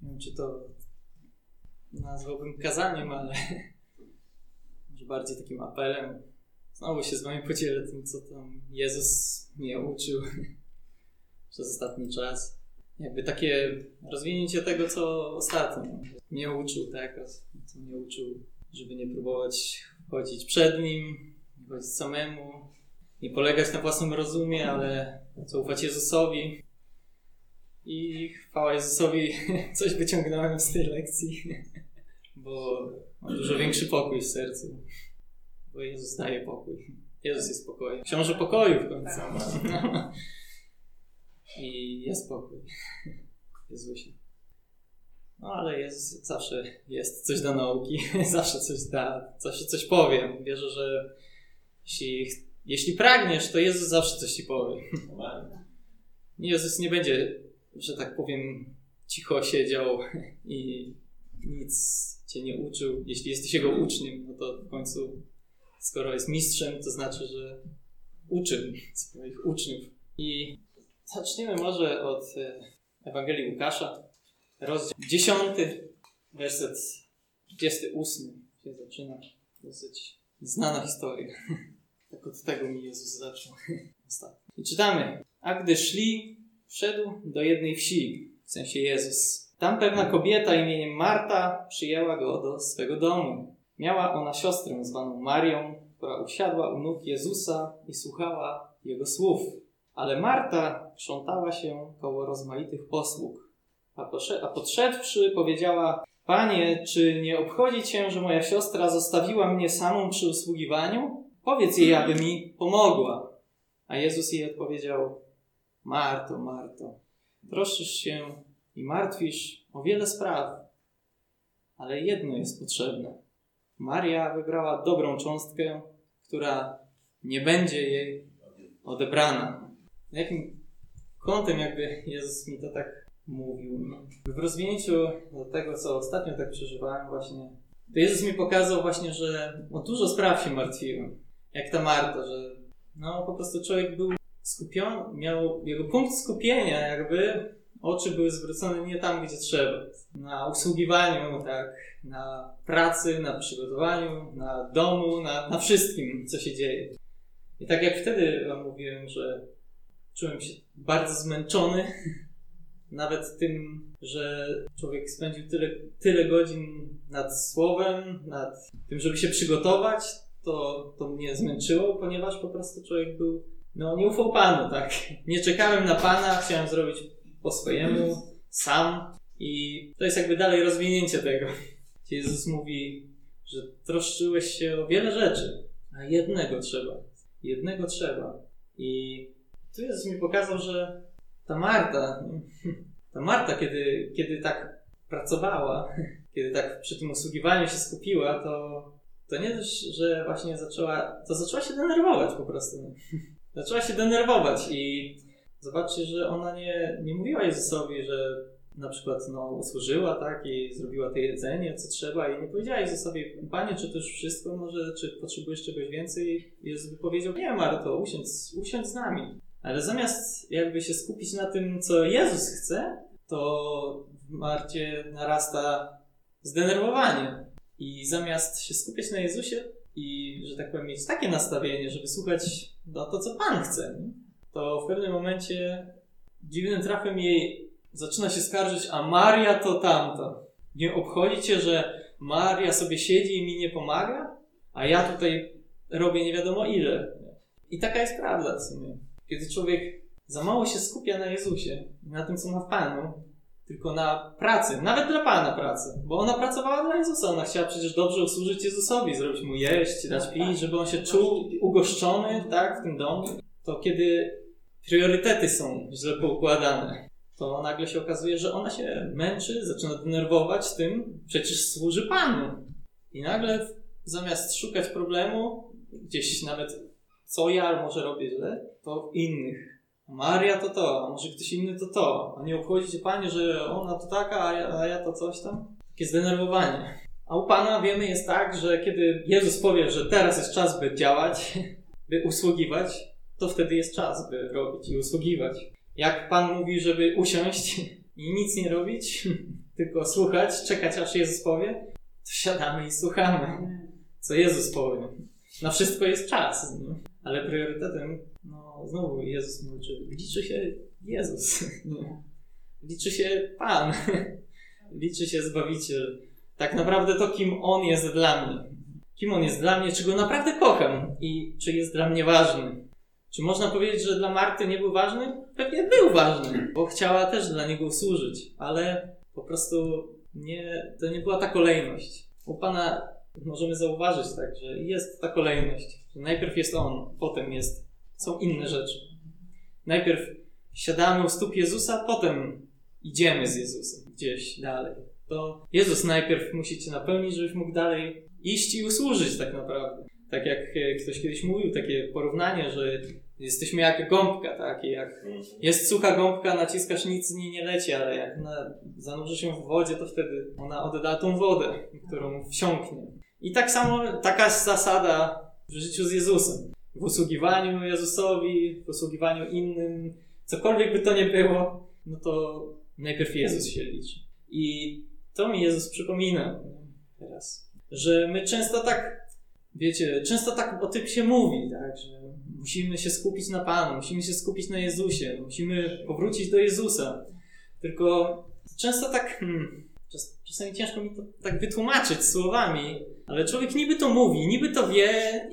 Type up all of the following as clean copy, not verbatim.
nie wiem, czy to nazwałbym kazaniem, ale może bardziej takim apelem. Znowu się z wami podzielę tym, co tam Jezus mnie uczył przez ostatni czas. Jakby takie rozwinięcie tego, co ostatnio mnie uczył, tak? Co mnie uczył, żeby nie próbować chodzić przed Nim, nie chodzić samemu, nie polegać na własnym rozumie, ale zaufać Jezusowi. I chwała Jezusowi, coś wyciągnąłem z tej lekcji, bo mam dużo większy pokój w sercu, bo Jezus daje pokój. Jezus jest pokojem. Książę pokoju w końcu. I jest pokój w Jezusie. No ale Jezus zawsze jest coś do nauki, zawsze coś da, zawsze coś powie. Wierzę, że jeśli pragniesz, to Jezus zawsze coś ci powie. Jezus nie będzie, że tak powiem, cicho siedział i nic cię nie uczył. Jeśli jesteś Jego uczniem, no to w końcu, skoro jest mistrzem, to znaczy, że uczy swoich uczniów. I zaczniemy może od Ewangelii Łukasza, rozdział 10, werset 28 się zaczyna. Dosyć znana historia. Tak od tego mi Jezus zaczął ostatnio. I czytamy. A gdy szli, wszedł do jednej wsi, w sensie Jezus. Tam pewna kobieta imieniem Marta przyjęła go do swego domu. Miała ona siostrę zwaną Marią, która usiadła u nóg Jezusa i słuchała Jego słów. Ale Marta krzątała się koło rozmaitych posług. A podszedłszy powiedziała: Panie, czy nie obchodzi Cię, że moja siostra zostawiła mnie samą przy usługiwaniu? Powiedz jej, aby mi pomogła. A Jezus jej odpowiedział: Marto, Marto, troszczysz się i martwisz o wiele spraw, ale jedno jest potrzebne. Maria wybrała dobrą cząstkę, która nie będzie jej odebrana. Jakim kątem jakby Jezus mi to tak mówił? W rozwinięciu do tego, co ostatnio tak przeżywałem właśnie, to Jezus mi pokazał właśnie, że o dużo spraw się martwiłem. Jak ta Marta, że po prostu człowiek był skupiony, miał jego punkt skupienia jakby, oczy były zwrócone nie tam, gdzie trzeba. Na usługiwaniu, tak, na pracy, na przygotowaniu, na domu, na wszystkim, co się dzieje. I tak jak wtedy wam mówiłem, że czułem się bardzo zmęczony, nawet tym, że człowiek spędził tyle godzin nad słowem, nad tym, żeby się przygotować, to mnie zmęczyło, ponieważ po prostu człowiek był, nie ufał Panu, tak. Nie czekałem na Pana, chciałem zrobić po swojemu, sam i to jest jakby dalej rozwinięcie tego. Jezus mówi, że troszczyłeś się o wiele rzeczy, a jednego trzeba. I tu Jezus mi pokazał, że ta Marta, kiedy tak pracowała, kiedy tak przy tym usługiwaniu się skupiła, to nie dość, że właśnie zaczęła się denerwować po prostu. Zaczęła się denerwować i zobaczcie, że ona nie mówiła Jezusowi, że na przykład usłużyła, tak, i zrobiła to jedzenie, co trzeba, i nie powiedziała Jezusowi: Panie, czy to już wszystko, może, czy potrzebujesz czegoś więcej? I Jezus by powiedział: nie, Marto, usiądź z nami. Ale zamiast jakby się skupić na tym, co Jezus chce, to w Marcie narasta zdenerwowanie. I zamiast się skupiać na Jezusie i, że tak powiem, mieć takie nastawienie, żeby słuchać to, co Pan chce, to w pewnym momencie dziwnym trafem jej zaczyna się skarżyć: a Maria to tamto. Nie obchodzi cię, że Maria sobie siedzi i mi nie pomaga, a ja tutaj robię nie wiadomo ile. I taka jest prawda w sumie. Kiedy człowiek za mało się skupia na Jezusie, na tym, co ma w Panu, tylko na pracy, nawet dla Pana pracy, bo ona pracowała dla Jezusa, ona chciała przecież dobrze usłużyć Jezusowi, zrobić mu jeść, dać pić, żeby on się czuł ugoszczony, tak, w tym domu. To kiedy priorytety są źle poukładane, to nagle się okazuje, że ona się męczy, zaczyna denerwować tym, przecież służy Panu. I nagle zamiast szukać problemu, gdzieś nawet co ja może robię źle, to w innych. Maria to, a może ktoś inny to. A nie obchodzi cię, Panie, że ona to taka, a ja to coś tam? Takie zdenerwowanie. A u Pana wiemy jest tak, że kiedy Jezus powie, że teraz jest czas, by działać, by usługiwać, to wtedy jest czas, by robić i usługiwać. Jak Pan mówi, żeby usiąść i nic nie robić, tylko słuchać, czekać aż Jezus powie, to siadamy i słuchamy, co Jezus powie. Na wszystko jest czas, nie? Ale priorytetem, znowu Jezus mówi, że liczy się Jezus, nie? Liczy się Pan, liczy się Zbawiciel. Tak naprawdę to, kim On jest dla mnie. Kim On jest dla mnie, czy Go naprawdę kocham i czy jest dla mnie ważny. Czy można powiedzieć, że dla Marty nie był ważny? Pewnie był ważny, bo chciała też dla Niego służyć, ale po prostu to nie była ta kolejność. U Pana możemy zauważyć tak, że jest ta kolejność, że najpierw jest On, potem są inne rzeczy. Najpierw siadamy u stóp Jezusa, potem idziemy z Jezusem gdzieś dalej. To Jezus najpierw musi Cię napełnić, żebyś mógł dalej iść i usłużyć tak naprawdę. Tak jak ktoś kiedyś mówił, takie porównanie, że jesteśmy jak gąbka, tak? I jak jest sucha gąbka, naciskasz, nic z niej nie leci, ale jak zanurzysz ją w wodzie, to wtedy ona odda tą wodę, którą wsiąknie. I tak samo taka zasada w życiu z Jezusem. W usługiwaniu Jezusowi, w usługiwaniu innym, cokolwiek by to nie było, no to najpierw Jezus się liczy. I to mi Jezus przypomina teraz, że my często tak, często tak o tym się mówi, tak, że musimy się skupić na Panu, musimy się skupić na Jezusie, musimy powrócić do Jezusa. Tylko często tak, czasami ciężko mi to tak wytłumaczyć słowami, ale człowiek niby to mówi, niby to wie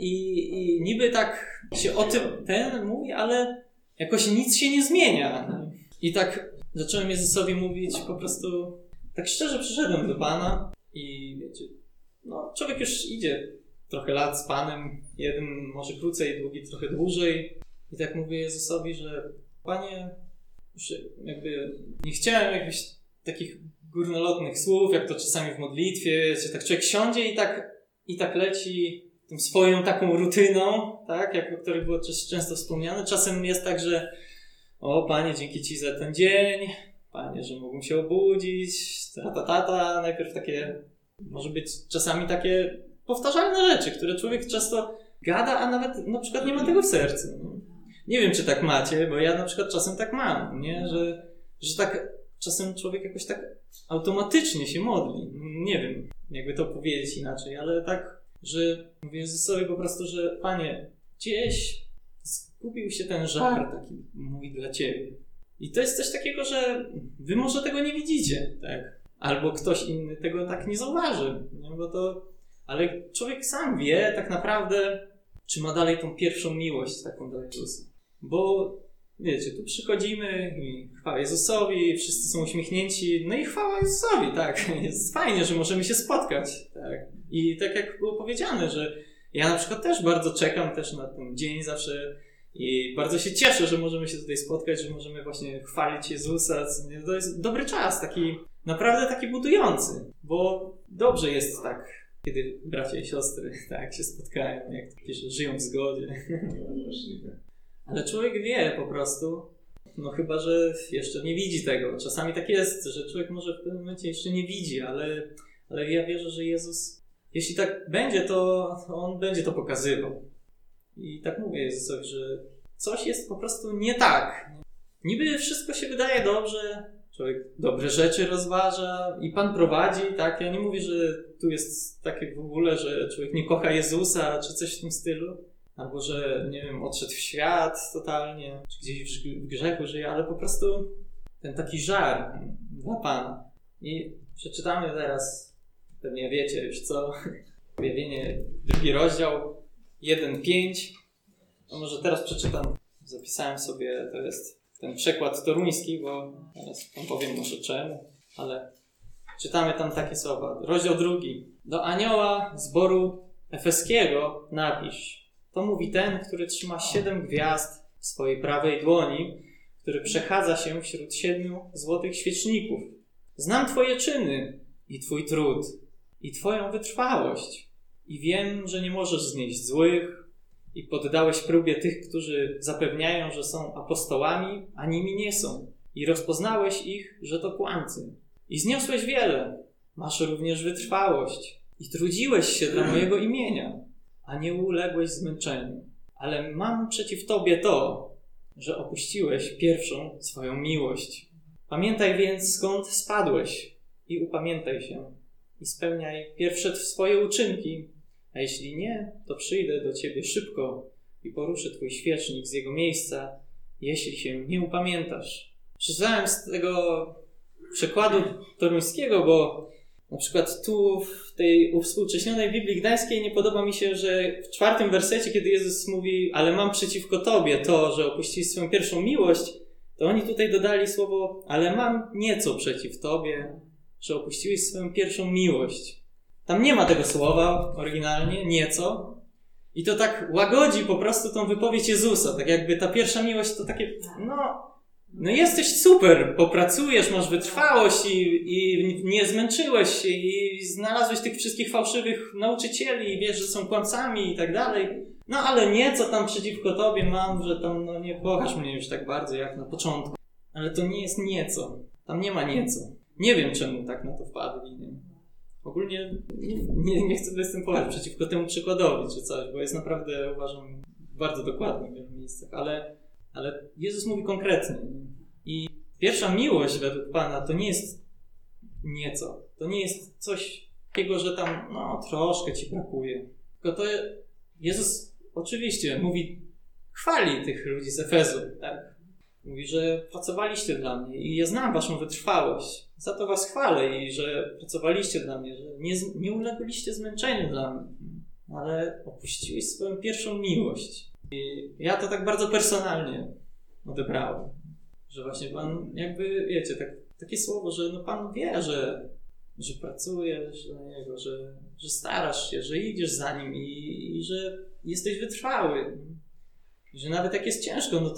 i niby tak się o tym mówi, ale jakoś nic się nie zmienia. I tak zacząłem Jezusowi mówić po prostu, tak szczerze przyszedłem do Pana i człowiek już idzie trochę lat z Panem, jeden może krócej, drugi trochę dłużej. I tak mówię Jezusowi, że Panie, już jakby nie chciałem jakbyś takich górnolotnych słów, jak to czasami w modlitwie, że tak człowiek siądzie i tak leci tą swoją taką rutyną, tak, jak o której było często wspomniane. Czasem jest tak, że Panie, dzięki Ci za ten dzień, Panie, że mogłem się obudzić, najpierw takie, może być czasami takie powtarzalne rzeczy, które człowiek często gada, a nawet na przykład nie ma tego w sercu. Nie wiem, czy tak macie, bo ja na przykład czasem tak mam, nie? Że tak czasem człowiek jakoś tak automatycznie się modli. Nie wiem, jakby to powiedzieć inaczej, ale tak, że mówię Jezusowi po prostu, że Panie, gdzieś skupił się ten żar taki mój dla Ciebie. I to jest coś takiego, że Wy może tego nie widzicie, tak? Albo ktoś inny tego tak nie zauważy, nie? Ale człowiek sam wie tak naprawdę, czy ma dalej tą pierwszą miłość taką dla Jezusa. Bo wiecie, tu przychodzimy i chwała Jezusowi, wszyscy są uśmiechnięci, no i chwała Jezusowi, tak. Jest fajnie, że możemy się spotkać, tak. I tak jak było powiedziane, że ja na przykład też bardzo czekam też na ten dzień zawsze i bardzo się cieszę, że możemy się tutaj spotkać, że możemy właśnie chwalić Jezusa. To jest dobry czas, naprawdę taki budujący, bo dobrze jest tak, kiedy bracia i siostry tak się spotkają, jak to pisze, żyją w zgodzie. Ale człowiek wie po prostu, chyba, że jeszcze nie widzi tego. Czasami tak jest, że człowiek może w pewnym momencie jeszcze nie widzi, ale ja wierzę, że Jezus, jeśli tak będzie, to On będzie to pokazywał. I tak mówię Jezusowi, że coś jest po prostu nie tak. Niby wszystko się wydaje dobrze, człowiek dobre rzeczy rozważa i Pan prowadzi, tak? Ja nie mówię, że tu jest takie w ogóle, że człowiek nie kocha Jezusa, czy coś w tym stylu. Albo, że, nie wiem, odszedł w świat totalnie, czy gdzieś w grzechu żyje, ale po prostu ten taki żar dla Pana. I przeczytamy teraz, pewnie wiecie już co, Objawienie, 2 rozdział, 1:5. No może teraz przeczytam, zapisałem sobie, to jest ten przekład toruński, bo teraz wam powiem może czemu, ale czytamy tam takie słowa. Rozdział 2. Do anioła zboru efeskiego napisz. To mówi ten, który trzyma 7 gwiazd w swojej prawej dłoni, który przechadza się wśród 7 złotych świeczników. Znam Twoje czyny i Twój trud i Twoją wytrwałość i wiem, że nie możesz znieść złych i poddałeś próbie tych, którzy zapewniają, że są apostołami, a nimi nie są i rozpoznałeś ich, że to kłamcy. I zniosłeś wiele, masz również wytrwałość i trudziłeś się dla mojego imienia, a nie uległeś zmęczeniu. Ale mam przeciw Tobie to, że opuściłeś pierwszą swoją miłość. Pamiętaj więc, skąd spadłeś i upamiętaj się i spełniaj pierwsze swoje uczynki, a jeśli nie, to przyjdę do ciebie szybko i poruszę twój świecznik z jego miejsca, jeśli się nie upamiętasz. Przeczytałem z tego przekładu toruńskiego, bo na przykład tu w tej uwspółcześnionej Biblii Gdańskiej nie podoba mi się, że w 4 wersecie, kiedy Jezus mówi, ale mam przeciwko tobie to, że opuściłeś swoją pierwszą miłość, to oni tutaj dodali słowo, ale mam nieco przeciw tobie, że opuściłeś swoją pierwszą miłość. Tam nie ma tego słowa oryginalnie, nieco. I to tak łagodzi po prostu tą wypowiedź Jezusa. Tak jakby ta pierwsza miłość to takie, no jesteś super, popracujesz, masz wytrwałość i nie zmęczyłeś się i znalazłeś tych wszystkich fałszywych nauczycieli i wiesz, że są kłamcami i tak dalej. No ale nieco tam przeciwko tobie mam, że tam nie kochasz mnie już tak bardzo jak na początku. Ale to nie jest nieco. Tam nie ma nieco. Nie wiem czemu tak na to wpadli. Nie? Ogólnie nie chcę występować przeciwko temu przykładowi czy coś, bo jest naprawdę, uważam, bardzo dokładny w wielu miejscach, ale Jezus mówi konkretnie. I pierwsza miłość według Pana to nie jest nieco. To nie jest coś takiego, że tam troszkę ci brakuje. Tylko to Jezus oczywiście mówi, chwali tych ludzi z Efezu, tak? Mówi, że pracowaliście dla mnie i ja znam waszą wytrwałość. Za to was chwalę i że pracowaliście dla mnie, że nie ulegliście zmęczeniu dla mnie, ale opuściłeś swoją pierwszą miłość. I ja to tak bardzo personalnie odebrałem, że właśnie Pan jakby, wiecie, takie słowo, że Pan wie, że pracujesz dla Niego, że starasz się, że idziesz za Nim i że jesteś wytrwały. I że nawet jak jest ciężko,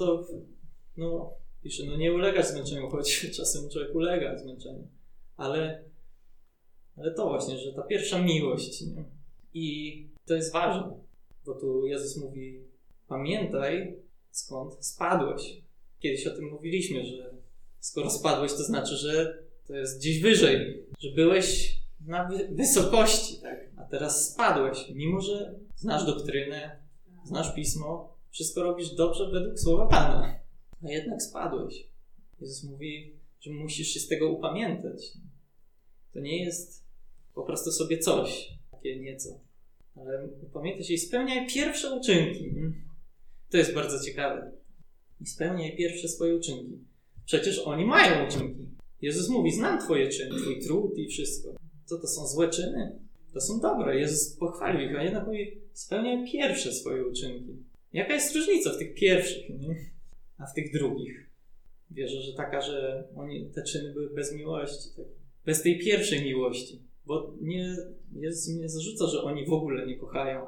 pisze, nie ulegać zmęczeniu, choć czasem człowiek ulega zmęczeniu. Ale to właśnie, że ta pierwsza miłość, nie? I to jest ważne, bo tu Jezus mówi, pamiętaj, skąd spadłeś. Kiedyś o tym mówiliśmy, że skoro spadłeś, to znaczy, że to jest gdzieś wyżej, że byłeś na wysokości, tak? A teraz spadłeś, mimo że znasz doktrynę, znasz Pismo, wszystko robisz dobrze według słowa Pana, a jednak spadłeś. Jezus mówi, że musisz się z tego upamiętać. To nie jest po prostu sobie coś, takie nieco, ale upamiętaj się i spełniaj pierwsze uczynki. To jest bardzo ciekawe. I spełniaj pierwsze swoje uczynki. Przecież oni mają uczynki. Jezus mówi, znam twoje czyny, twój trud i wszystko. Co to są złe czyny? To są dobre. Jezus pochwalił ich, a jednak mówi, spełniaj pierwsze swoje uczynki. Jaka jest różnica w tych pierwszych, nie? A w tych drugich? Wierzę, że taka, że te czyny były bez miłości, tak? Bez tej pierwszej miłości. Bo Jezus nie zarzuca, że oni w ogóle nie kochają,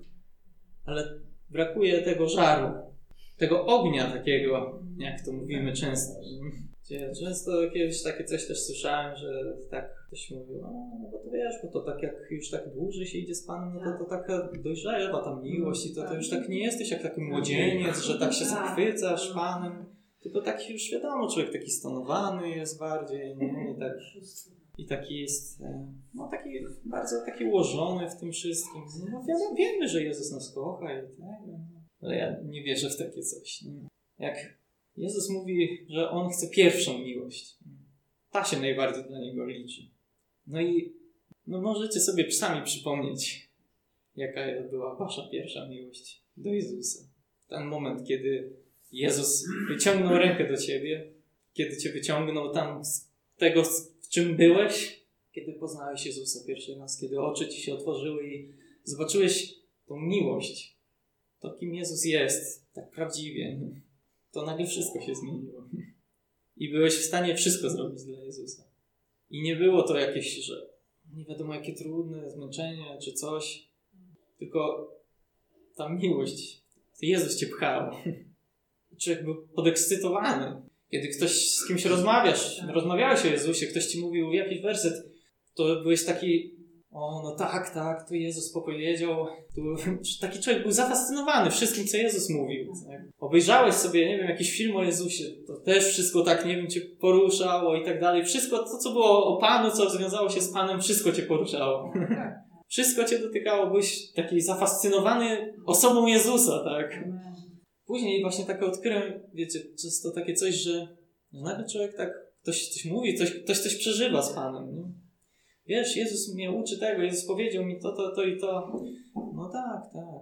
ale brakuje tego żaru, tego ognia takiego, jak to mówimy często. Często kiedyś takie coś też słyszałem, że tak ktoś mówił, bo to wiesz, bo to tak jak już tak dłużej się idzie z Panem, to taka dojrzewa ta miłość i to już tak nie jesteś jak taki młodzieniec, że tak się zachwycasz Panem, tylko taki już wiadomo, człowiek taki stonowany jest bardziej, nie? I taki jest, taki bardzo taki ułożony w tym wszystkim. Wiemy, że Jezus nas kocha i tak, ale ja nie wierzę w takie coś. Nie? Jak Jezus mówi, że On chce pierwszą miłość. Ta się najbardziej dla Niego liczy. No i możecie sobie sami przypomnieć, jaka była wasza pierwsza miłość do Jezusa. Ten moment, kiedy Jezus wyciągnął rękę do ciebie, kiedy cię wyciągnął tam z tego, w czym byłeś, kiedy poznałeś Jezusa pierwszy raz, kiedy oczy ci się otworzyły i zobaczyłeś tą miłość, to kim Jezus jest, tak prawdziwie, to nagle wszystko się zmieniło. I byłeś w stanie wszystko zrobić dla Jezusa. I nie było to jakieś, że nie wiadomo jakie trudne, zmęczenie czy coś, tylko ta miłość, to Jezus cię pchał. Człowiek był podekscytowany. Kiedy ktoś z kimś rozmawiałeś o Jezusie, ktoś ci mówił jakiś werset, to byłeś taki, tak, to Jezus powiedział. Taki człowiek był zafascynowany wszystkim, co Jezus mówił. Tak? Obejrzałeś sobie, nie wiem, jakiś film o Jezusie, to też wszystko tak, nie wiem, cię poruszało i tak dalej. Wszystko to, co było o Panu, co związało się z Panem, wszystko cię poruszało. Wszystko cię dotykało, byłeś taki zafascynowany osobą Jezusa, tak? Później właśnie tak odkryłem, wiecie, często takie coś, że nagle człowiek tak ktoś coś mówi, ktoś coś przeżywa z Panem, nie? Wiesz, Jezus mnie uczy tego, Jezus powiedział mi to i to. No tak.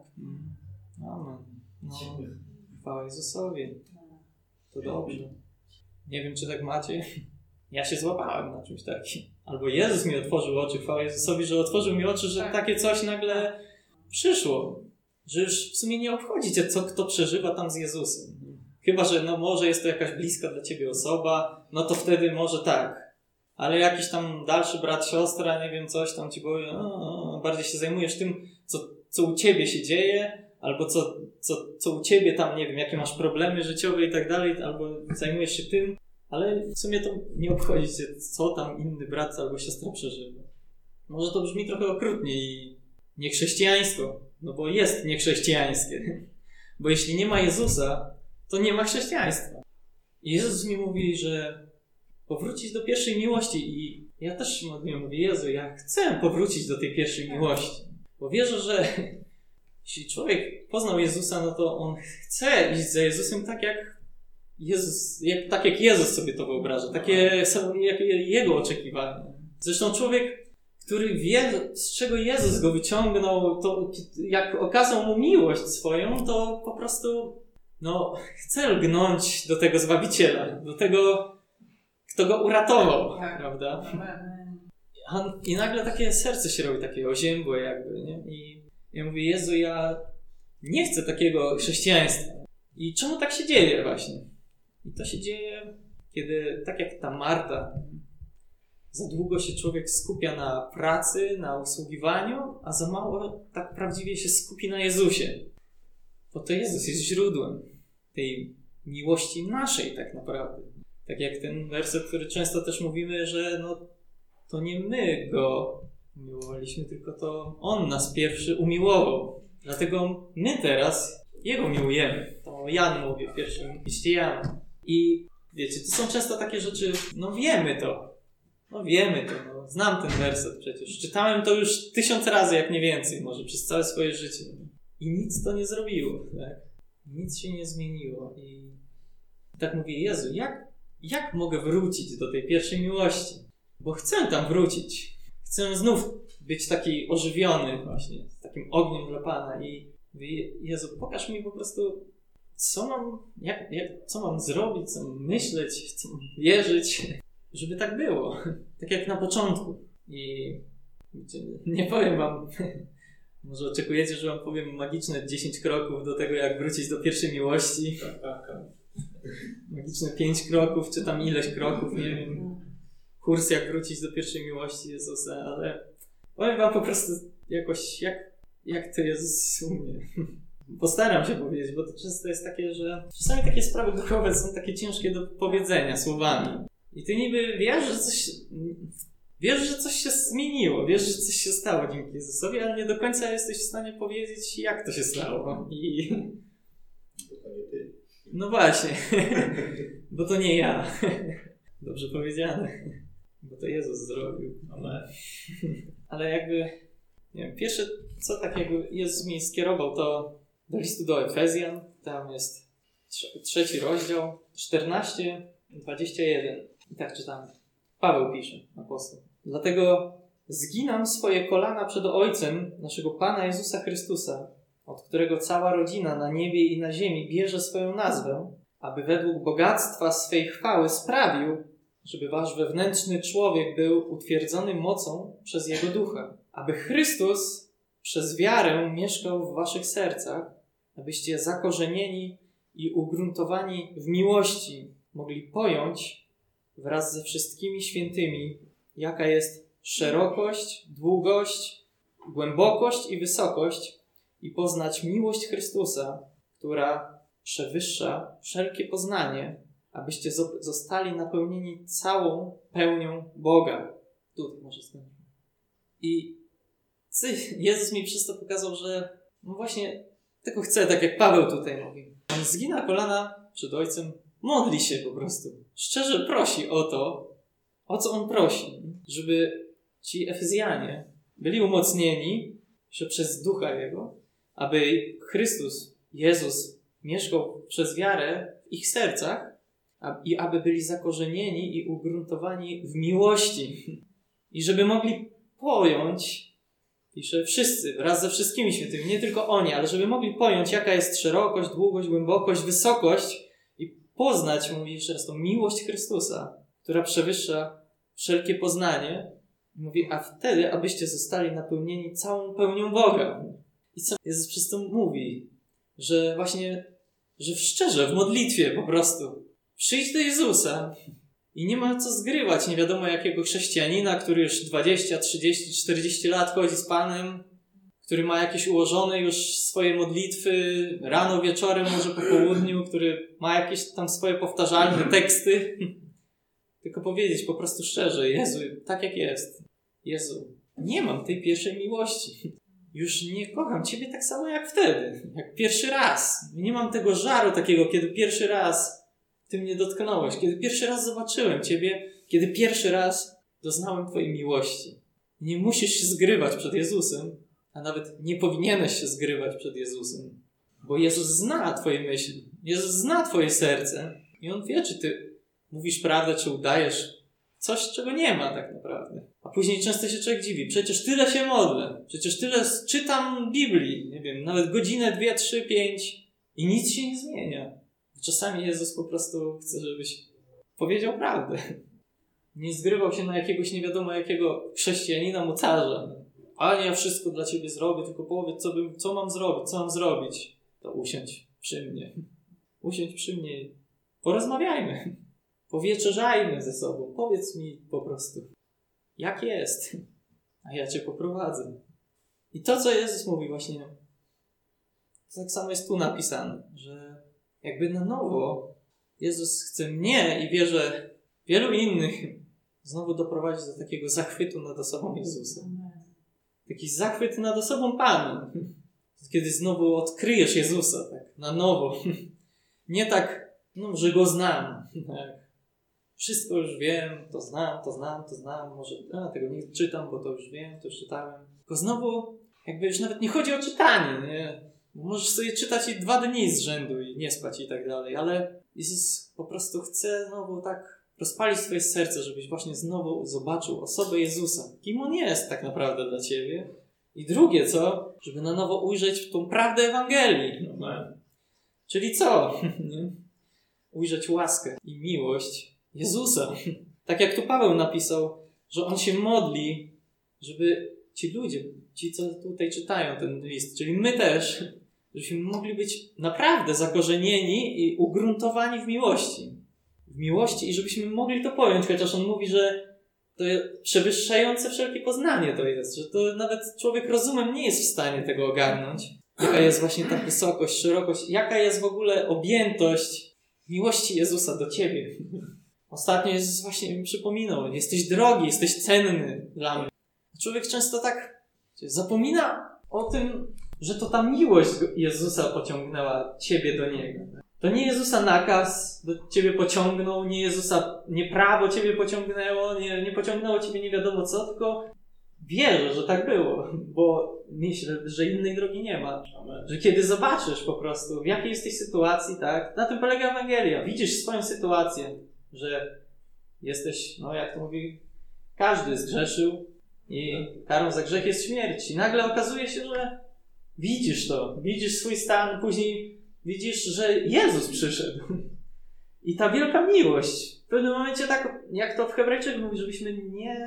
Amen. No, chwała Jezusowi. To dobrze. Nie wiem, czy tak macie. Ja się złapałem na czymś takim. Albo Jezus mi otworzył oczy, chwała Jezusowi, że otworzył mi oczy, że takie coś nagle przyszło. Że już w sumie nie obchodzi cię, co kto przeżywa tam z Jezusem. Chyba, że no może jest to jakaś bliska dla ciebie osoba, no to wtedy może tak. Ale jakiś tam dalszy brat, siostra, nie wiem, coś tam ci powie, bardziej się zajmujesz tym, co u ciebie się dzieje, albo co u ciebie tam, nie wiem, jakie masz problemy życiowe i tak dalej, albo zajmujesz się tym, ale w sumie to nie obchodzi cię, co tam inny brat albo siostra przeżywa. Może to brzmi trochę okrutnie i niechrześcijańsko, no bo jest niechrześcijańskie. Bo jeśli nie ma Jezusa, to nie ma chrześcijaństwa. I Jezus mi mówi, że powrócić do pierwszej miłości i ja też mówię, Jezu, ja chcę powrócić do tej pierwszej miłości. Bo wierzę, że jeśli człowiek poznał Jezusa, no to on chce iść za Jezusem tak jak Jezus, tak jak Jezus sobie to wyobraża. Takie są Jego oczekiwania. Zresztą człowiek, który wie, z czego Jezus go wyciągnął, to jak okazał mu miłość swoją, to po prostu chce lgnąć do tego Zbawiciela, do tego, kto go uratował, prawda? I nagle takie serce się robi takie oziębłe jakby, nie? I ja mówię, Jezu, ja nie chcę takiego chrześcijaństwa. I czemu tak się dzieje właśnie? I to się dzieje, kiedy tak jak ta Marta, za długo się człowiek skupia na pracy, na usługiwaniu, a za mało tak prawdziwie się skupi na Jezusie. Bo to Jezus jest źródłem tej miłości naszej tak naprawdę. Tak jak ten werset, który często też mówimy, że to nie my Go umiłowaliśmy, tylko to On nas pierwszy umiłował. Dlatego my teraz Jego miłujemy. To Jan mówi w pierwszym liście Jana. I wiecie, to są często takie rzeczy, wiemy to. Znam ten werset przecież. Czytałem to już 1000 razy, jak nie więcej, może przez całe swoje życie. I nic to nie zrobiło, tak? Nic się nie zmieniło. I tak mówię, Jezu, jak mogę wrócić do tej pierwszej miłości? Bo chcę tam wrócić. Chcę znów być taki ożywiony właśnie, z takim ogniem dla Pana. I mówię, Jezu, pokaż mi po prostu, co mam zrobić, co mam myśleć, co mam wierzyć, żeby tak było. Tak jak na początku. I nie powiem wam, może oczekujecie, że wam powiem magiczne 10 kroków do tego, jak wrócić do pierwszej miłości. Magiczne 5 kroków, czy tam ileś kroków, nie wiem. Kurs, jak wrócić do pierwszej miłości Jezusa, ale powiem wam po prostu jakoś, jak to jest u mnie. Postaram się powiedzieć, bo to często jest takie, że czasami takie sprawy duchowe są takie ciężkie do powiedzenia słowami. I ty niby wiesz, że coś się zmieniło, wiesz, że coś się stało dzięki Jezusowi, ale nie do końca jesteś w stanie powiedzieć, jak to się stało. I to nie ty. No właśnie, bo to nie ja. Dobrze powiedziane. Bo to Jezus zrobił. Ale jakby, nie wiem, pierwsze, co tak jakby Jezus mi skierował, to do listu do Efezjan. Tam jest 3 rozdział, 14-21. I tak czytamy. Paweł pisze, apostoł. Dlatego zginam swoje kolana przed Ojcem naszego Pana Jezusa Chrystusa, od którego cała rodzina na niebie i na ziemi bierze swoją nazwę, aby według bogactwa swej chwały sprawił, żeby wasz wewnętrzny człowiek był utwierdzony mocą przez Jego Ducha, aby Chrystus przez wiarę mieszkał w waszych sercach, abyście zakorzenieni i ugruntowani w miłości mogli pojąć wraz ze wszystkimi świętymi, jaka jest szerokość, długość, głębokość i wysokość i poznać miłość Chrystusa, która przewyższa wszelkie poznanie, abyście zostali napełnieni całą pełnią Boga. Tutaj może skończyć. I Jezus mi przez to pokazał, że właśnie tego chce, tak jak Paweł tutaj mówi. On zgina kolana przed Ojcem, modli się po prostu. Szczerze prosi o to, o co on prosi, żeby ci Efezjanie byli umocnieni, że przez Ducha Jego, aby Chrystus, Jezus mieszkał przez wiarę w ich sercach, i aby byli zakorzenieni i ugruntowani w miłości. I żeby mogli pojąć, pisze wszyscy, wraz ze wszystkimi świętymi, nie tylko oni, ale żeby mogli pojąć, jaka jest szerokość, długość, głębokość, wysokość i poznać, mówi jeszcze raz, tą miłość Chrystusa, która przewyższa wszelkie poznanie. Mówi, a wtedy, abyście zostali napełnieni całą pełnią Boga. I co Jezus przez to mówi? Że właśnie, że szczerze, w modlitwie po prostu przyjdź do Jezusa i nie ma co zgrywać nie wiadomo jakiego chrześcijanina, który już 20, 30, 40 lat chodzi z Panem, który ma jakieś ułożone już swoje modlitwy rano, wieczorem, może po południu, który ma jakieś tam swoje powtarzalne teksty. Tylko powiedzieć po prostu szczerze, Jezu, tak jak jest. Jezu, nie mam tej pierwszej miłości. Już nie kocham Ciebie tak samo jak wtedy, jak pierwszy raz. Nie mam tego żaru takiego, kiedy pierwszy raz Ty mnie dotknąłeś, kiedy pierwszy raz zobaczyłem Ciebie, kiedy pierwszy raz doznałem Twojej miłości. Nie musisz się zgrywać przed Jezusem, a nawet nie powinieneś się zgrywać przed Jezusem, bo Jezus zna Twoje myśli, Jezus zna Twoje serce i On wie, czy Ty mówisz prawdę, czy udajesz coś, czego nie ma tak naprawdę. A później często się człowiek dziwi. Przecież tyle się modlę. Przecież tyle czytam Biblii. Nie wiem, nawet godzinę, 2, 3, 5 i nic się nie zmienia. Czasami Jezus po prostu chce, żebyś powiedział prawdę. Nie zgrywał się na jakiegoś nie wiadomo jakiego chrześcijanina, mocarza. Ale ja wszystko dla Ciebie zrobię, tylko powiedz, co mam zrobić, co mam zrobić. To usiądź przy mnie. Usiądź przy mnie i porozmawiajmy. Powieczerzajmy ze sobą. Powiedz mi po prostu, jak jest, a ja Cię poprowadzę. I to, co Jezus mówi właśnie, to tak samo jest tu napisane, że jakby na nowo Jezus chce mnie i wierzę wielu innych znowu doprowadzić do takiego zachwytu nad osobą Jezusa. Taki zachwyt nad osobą Panem. Kiedy znowu odkryjesz Jezusa tak na nowo. Nie tak, że Go znam. Tak. Wszystko już wiem, to znam. Może tego nie czytam, bo to już wiem, to już czytałem. Tylko znowu jakby już nawet nie chodzi o czytanie, nie? Możesz sobie czytać i 2 dni z rzędu i nie spać i tak dalej, ale Jezus po prostu chce znowu tak rozpalić twoje serce, żebyś właśnie znowu zobaczył osobę Jezusa. Kim On jest tak naprawdę dla ciebie. I drugie żeby na nowo ujrzeć w tą prawdę Ewangelii. Czyli co? Ujrzeć łaskę i miłość Jezusa. Tak jak tu Paweł napisał, że on się modli, żeby ci ludzie, ci co tutaj czytają ten list, czyli my też, żebyśmy mogli być naprawdę zakorzenieni i ugruntowani w miłości. W miłości i żebyśmy mogli to pojąć, chociaż on mówi, że to przewyższające wszelkie poznanie to jest, że to nawet człowiek rozumem nie jest w stanie tego ogarnąć. Jaka jest właśnie ta wysokość, szerokość, jaka jest w ogóle objętość miłości Jezusa do ciebie. Ostatnio Jezus właśnie mi przypominał, jesteś drogi, jesteś cenny dla mnie. Człowiek często tak zapomina o tym, że to ta miłość Jezusa pociągnęła ciebie do Niego. To nie Jezusa nakaz do ciebie pociągnął, nie prawo ciebie pociągnęło, nie pociągnęło ciebie nie wiadomo co, tylko wierzę, że tak było, bo myślę, że innej drogi nie ma. Że kiedy zobaczysz po prostu, w jakiej jesteś sytuacji, tak, na tym polega Ewangelia. Widzisz swoją sytuację, że jesteś, jak to mówi, każdy zgrzeszył i karą za grzech jest śmierć. I nagle okazuje się, że widzisz to, widzisz swój stan, później widzisz, że Jezus przyszedł. I ta wielka miłość. W pewnym momencie tak, jak to w Hebrajczyku mówi, żebyśmy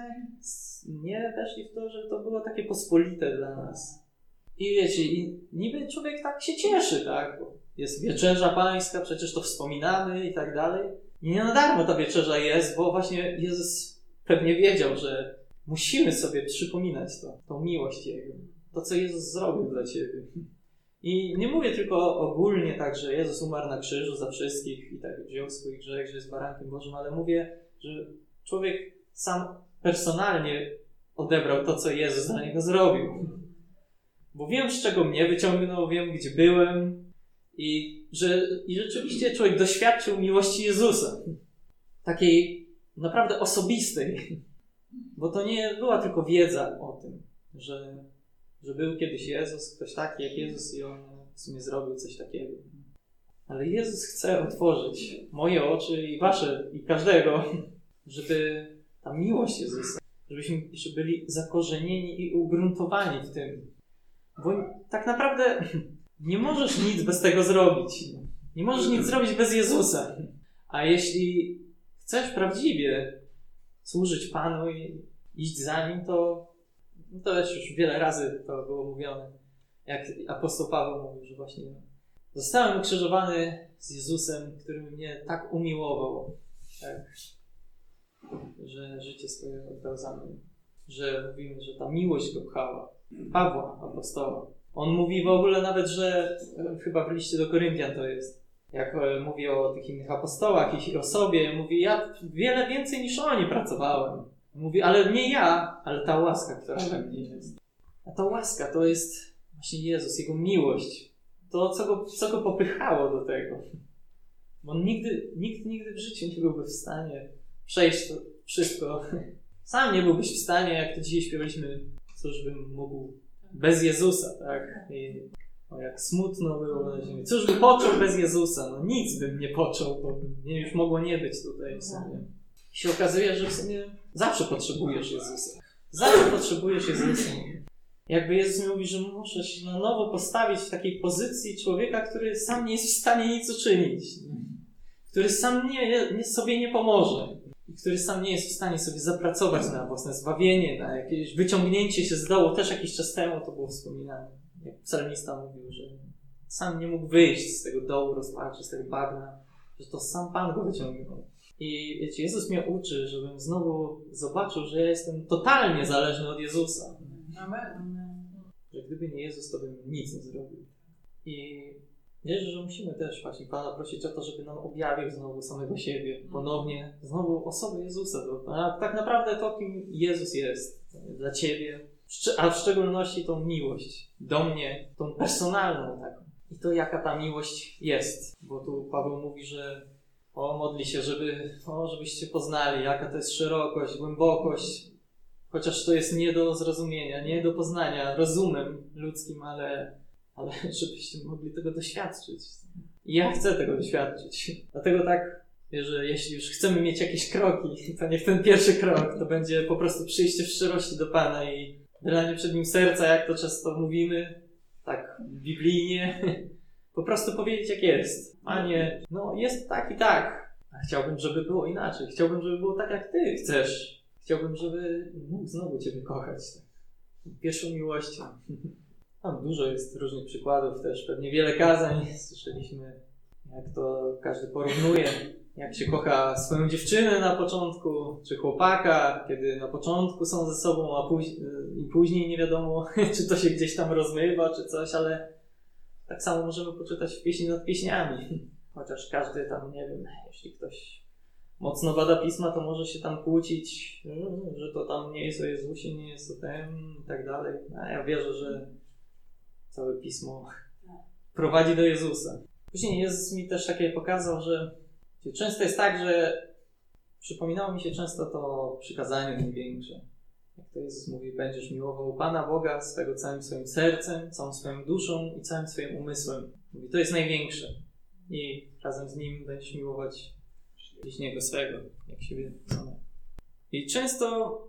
nie weszli w to, że to było takie pospolite dla nas. I wiecie, i niby człowiek tak się cieszy, tak? Bo jest wieczerza pańska, przecież to wspominamy i tak dalej. I nie na darmo ta wieczerza jest, bo właśnie Jezus pewnie wiedział, że musimy sobie przypominać tą miłość Jego. To, co Jezus zrobił dla ciebie. I nie mówię tylko ogólnie tak, że Jezus umarł na krzyżu za wszystkich i tak wziął swój grzech, że jest barankiem Bożym, ale mówię, że człowiek sam personalnie odebrał to, co Jezus dla niego zrobił. Bo wiem, z czego mnie wyciągnął, wiem, gdzie byłem i rzeczywiście człowiek doświadczył miłości Jezusa. Takiej naprawdę osobistej. Bo to nie była tylko wiedza o tym, że był kiedyś Jezus, ktoś taki jak Jezus i On w sumie zrobił coś takiego. Ale Jezus chce otworzyć moje oczy i wasze, i każdego, żeby ta miłość Jezusa, żebyśmy byli zakorzenieni i ugruntowani w tym. Bo tak naprawdę nie możesz nic bez tego zrobić. Nie możesz nic zrobić bez Jezusa. A jeśli chcesz prawdziwie służyć Panu i iść za Nim, to już wiele razy to było mówione. Jak apostoł Paweł mówił, że właśnie zostałem ukrzyżowany z Jezusem, który mnie tak umiłował, tak, że życie swoje oddał za mnie. Że mówimy, że ta miłość go pchała. Pawła, apostoła. On mówi w ogóle nawet, że chyba w liście do Koryntian to jest, jak mówi o tych innych apostołach i o sobie, mówi, ja wiele więcej niż oni pracowałem. Mówi, ale nie ja, ale ta łaska, która we mnie jest. A ta łaska to jest właśnie Jezus, Jego miłość. To, co go popychało do tego. Bo nikt nigdy w życiu nie byłby w stanie przejść to wszystko. Sam nie byłbyś w stanie, jak to dzisiaj śpiewaliśmy, cóż bym mógł bez Jezusa, tak? I jak smutno było na ziemi. Cóż bym począł bez Jezusa? No nic bym nie począł, bo mnie już mogło nie być tutaj w sumie. I się okazuje, że w sumie zawsze potrzebujesz Jezusa. Zawsze potrzebujesz Jezusa. Jakby Jezus mi mówi, że muszę się na nowo postawić w takiej pozycji człowieka, który sam nie jest w stanie nic uczynić. Który sam sobie nie pomoże. I który sam nie jest w stanie sobie zapracować na własne zbawienie, na jakieś wyciągnięcie się z dołu. Też jakiś czas temu to było wspominane. Jak psalmista mówił, że sam nie mógł wyjść z tego dołu rozpaczy, z tego bagna, że to sam Pan go wyciągnął. I wiecie, Jezus mnie uczy, żebym znowu zobaczył, że ja jestem totalnie zależny od Jezusa. Amen. Że gdyby nie Jezus, to bym nic nie zrobił. I wierzę, że musimy też właśnie Pana prosić o to, żeby nam objawił znowu samego siebie, ponownie, znowu osobę Jezusa. A tak naprawdę to, kim Jezus jest dla Ciebie, a w szczególności tą miłość do mnie, tą personalną taką. I to jaka ta miłość jest. Bo tu Paweł mówi, że modli się, żebyście poznali, jaka to jest szerokość, głębokość. Chociaż to jest nie do zrozumienia, nie do poznania rozumem ludzkim, ale żebyście mogli tego doświadczyć. I ja chcę tego doświadczyć. Dlatego tak, że jeśli już chcemy mieć jakieś kroki, to niech ten pierwszy krok to będzie po prostu przyjście w szczerości do Pana i wylanie przed Nim serca, jak to często mówimy, tak biblijnie. Po prostu powiedzieć, jak jest. Panie, no jest tak i tak. A chciałbym, żeby było inaczej. Chciałbym, żeby było tak, jak Ty chcesz. Chciałbym, żeby mógł znowu Ciebie kochać. Tak. Pierwszą miłością. Tam dużo jest różnych przykładów też. Pewnie wiele kazań słyszeliśmy, jak to każdy porównuje. Jak się kocha swoją dziewczynę na początku, czy chłopaka, kiedy na początku są ze sobą, a później nie wiadomo, czy to się gdzieś tam rozmywa, czy coś, ale tak samo możemy poczytać w Pieśni nad Pieśniami. Chociaż każdy tam, nie wiem, jeśli ktoś mocno bada pisma, to może się tam kłócić, że to tam nie jest o Jezusie, nie jest o tym i tak dalej. A ja wierzę, że całe pismo prowadzi do Jezusa. Później Jezus mi też takie pokazał, że często jest tak, że przypominało mi się często to przykazanie największe. Jak to Jezus mówi, będziesz miłował Pana Boga swego całym swoim sercem, całą swoją duszą i całym swoim umysłem. Mówi, to jest największe. I razem z Nim będziesz miłować bliźniego swego, jak siebie samego. I często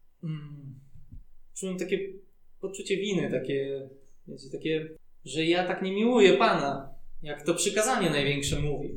czułem takie poczucie winy, takie, że ja tak nie miłuję Pana, jak to przykazanie największe mówi.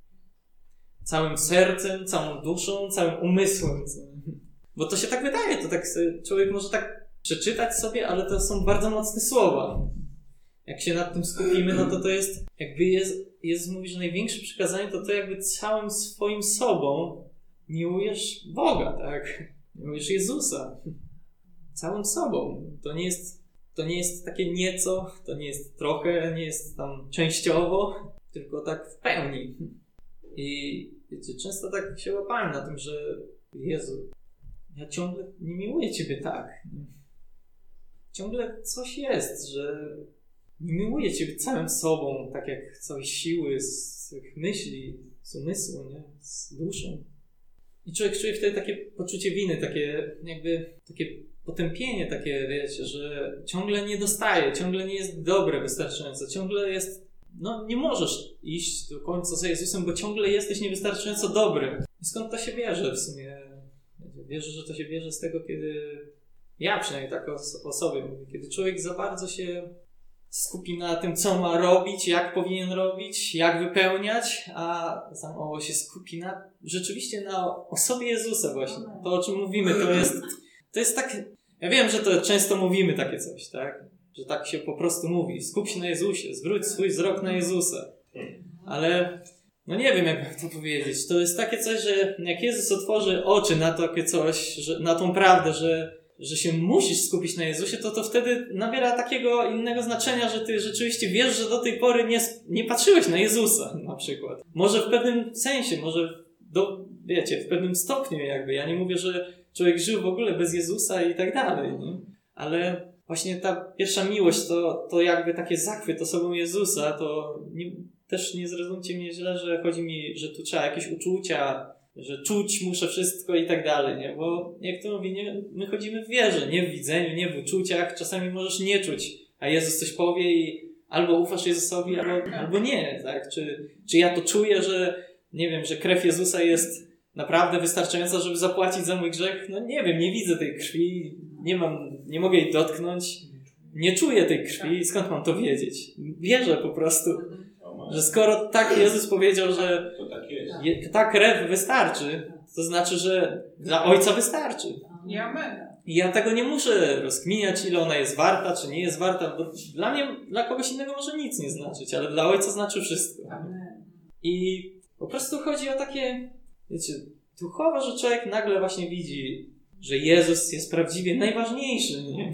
Całym sercem, całą duszą, całym umysłem. Bo to się tak wydaje, to tak człowiek może tak przeczytać sobie, ale to są bardzo mocne słowa. Jak się nad tym skupimy, no to jest, jakby Jezus mówi, że największe przykazanie to jakby całym swoim sobą miłujesz Boga, tak? Miłujesz Jezusa. Całym sobą. To nie jest takie nieco, to nie jest trochę, nie jest tam częściowo, tylko tak w pełni. I wiecie, często tak się łapałem na tym, że Jezu, ja ciągle nie miłuję Ciebie tak. Ciągle coś jest, że nie miłuję Ciebie całym sobą, tak jak całej siły, z tych myśli, z umysłu, nie? Z duszą. I człowiek czuje wtedy takie poczucie winy, takie jakby takie potępienie, takie wiecie, że ciągle nie dostaje, ciągle nie jest dobre wystarczająco, ciągle jest nie możesz iść do końca za Jezusem, bo ciągle jesteś niewystarczająco dobry. I skąd to się bierze w sumie? Wierzę, że to się bierze z tego, kiedy ja przynajmniej tak o sobie mówię, kiedy człowiek za bardzo się skupi na tym, co ma robić, jak powinien robić, jak wypełniać, a za mało się skupi rzeczywiście na osobie Jezusa właśnie. To, o czym mówimy, to jest tak... Ja wiem, że to często mówimy takie coś, tak? Że tak się po prostu mówi. Skup się na Jezusie, zwróć swój wzrok na Jezusa. Ale nie wiem, jak to powiedzieć. To jest takie coś, że jak Jezus otworzy oczy na takie coś, na tą prawdę, że się musisz skupić na Jezusie, to wtedy nabiera takiego innego znaczenia, że ty rzeczywiście wiesz, że do tej pory nie patrzyłeś na Jezusa na przykład. Może w pewnym sensie, może w pewnym stopniu jakby. Ja nie mówię, że człowiek żył w ogóle bez Jezusa i tak dalej, nie? Ale właśnie ta pierwsza miłość, to jakby takie zachwyt osobą Jezusa, to też nie zrozumcie mnie źle, że chodzi mi, że tu trzeba jakieś uczucia, że czuć muszę wszystko i tak dalej, nie? Bo jak to mówi, my chodzimy w wierze, nie w widzeniu, nie w uczuciach, czasami możesz nie czuć, a Jezus coś powie i albo ufasz Jezusowi, albo nie, tak? Czy ja to czuję, że nie wiem, że krew Jezusa jest naprawdę wystarczająca, żeby zapłacić za mój grzech? Nie wiem, nie widzę tej krwi, nie mogę jej dotknąć, nie czuję tej krwi, skąd mam to wiedzieć? Wierzę po prostu, że skoro tak Jezus powiedział, że ta krew wystarczy, to znaczy, że dla Ojca wystarczy. I ja tego nie muszę rozkminiać, ile ona jest warta, czy nie jest warta, bo dla kogoś innego może nic nie znaczyć, ale dla Ojca znaczy wszystko. I po prostu chodzi o takie, wiecie, duchowo, że człowiek nagle właśnie widzi, że Jezus jest prawdziwie najważniejszy, nie?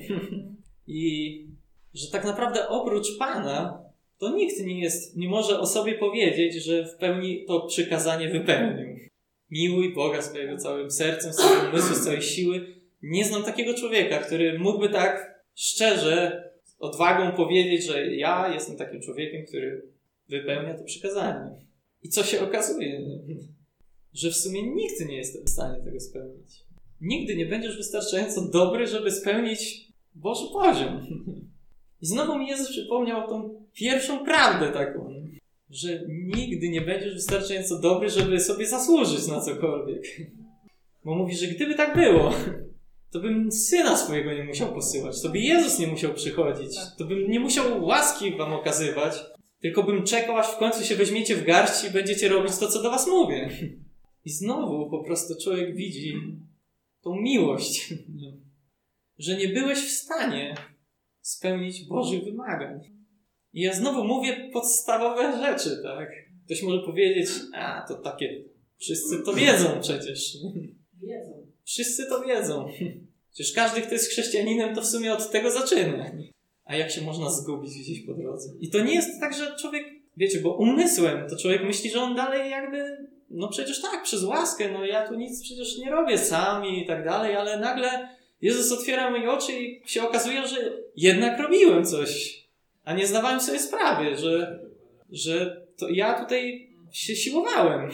I że tak naprawdę oprócz Pana to nikt nie może o sobie powiedzieć, że w pełni to przykazanie wypełnił. Miłuj Boga swojego całym sercem, swojego umysłu, z całej siły. Nie znam takiego człowieka, który mógłby tak szczerze, z odwagą powiedzieć, że ja jestem takim człowiekiem, który wypełnia to przykazanie. I co się okazuje? Że w sumie nikt nie jest w stanie tego spełnić. Nigdy nie będziesz wystarczająco dobry, żeby spełnić Boży poziom. I znowu mi Jezus przypomniał tą pierwszą prawdę taką, że nigdy nie będziesz wystarczająco dobry, żeby sobie zasłużyć na cokolwiek. Bo mówi, że gdyby tak było, to bym Syna swojego nie musiał posyłać, to by Jezus nie musiał przychodzić, to bym nie musiał łaski wam okazywać, tylko bym czekał, aż w końcu się weźmiecie w garść i będziecie robić to, co do was mówię. I znowu po prostu człowiek widzi tą miłość, że nie byłeś w stanie spełnić Bożych wymagań. I ja znowu mówię podstawowe rzeczy, tak? Ktoś może powiedzieć, to takie, wszyscy to wiedzą przecież. Wiedzą. Wszyscy to wiedzą. Przecież każdy, kto jest chrześcijaninem, to w sumie od tego zaczyna. A jak się można zgubić gdzieś po drodze? I to nie jest tak, że człowiek, wiecie, bo umysłem to człowiek myśli, że on dalej jakby, przecież tak, przez łaskę, ja tu nic przecież nie robię sam i tak dalej, ale nagle Jezus otwiera moje oczy i się okazuje, że jednak robiłem coś, a nie zdawałem sobie sprawy, że to ja tutaj się siłowałem.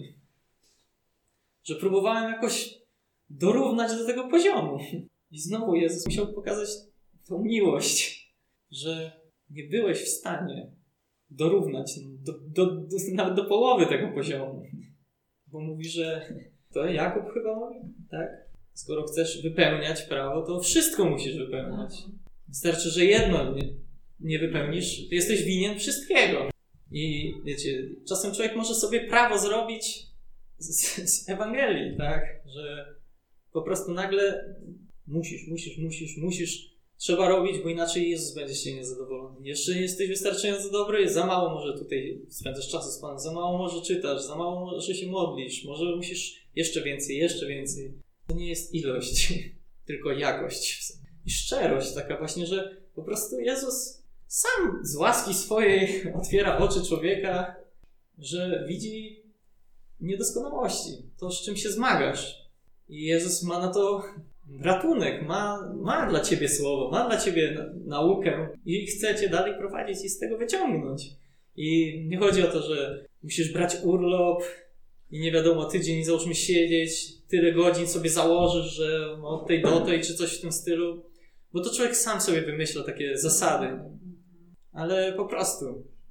Że próbowałem jakoś dorównać do tego poziomu. I znowu Jezus musiał pokazać tą miłość, że nie byłeś w stanie dorównać nawet do połowy tego poziomu. Bo mówi, że to Jakub chyba mówi, tak? Skoro chcesz wypełniać prawo, to wszystko musisz wypełniać. Wystarczy, że jedno nie wypełnisz, to jesteś winien wszystkiego. I wiecie, czasem człowiek może sobie prawo zrobić z Ewangelii, tak? Że po prostu nagle musisz, trzeba robić, bo inaczej Jezus będzie się niezadowolony. Jeszcze nie jesteś wystarczająco dobry, za mało może tutaj spędzasz czasu z Panem, za mało może czytasz, za mało może się modlisz, może musisz jeszcze więcej. To nie jest ilość, tylko jakość. I szczerość taka właśnie, że po prostu Jezus sam z łaski swojej otwiera oczy człowieka, że widzi niedoskonałości, to z czym się zmagasz. I Jezus ma na to ratunek, ma dla ciebie słowo, ma dla ciebie naukę i chce cię dalej prowadzić i z tego wyciągnąć. I nie chodzi o to, że musisz brać urlop i nie wiadomo, tydzień załóżmy siedzieć, tyle godzin sobie założysz, że od tej do tej czy coś w tym stylu. Bo to człowiek sam sobie wymyśla takie zasady. Ale po prostu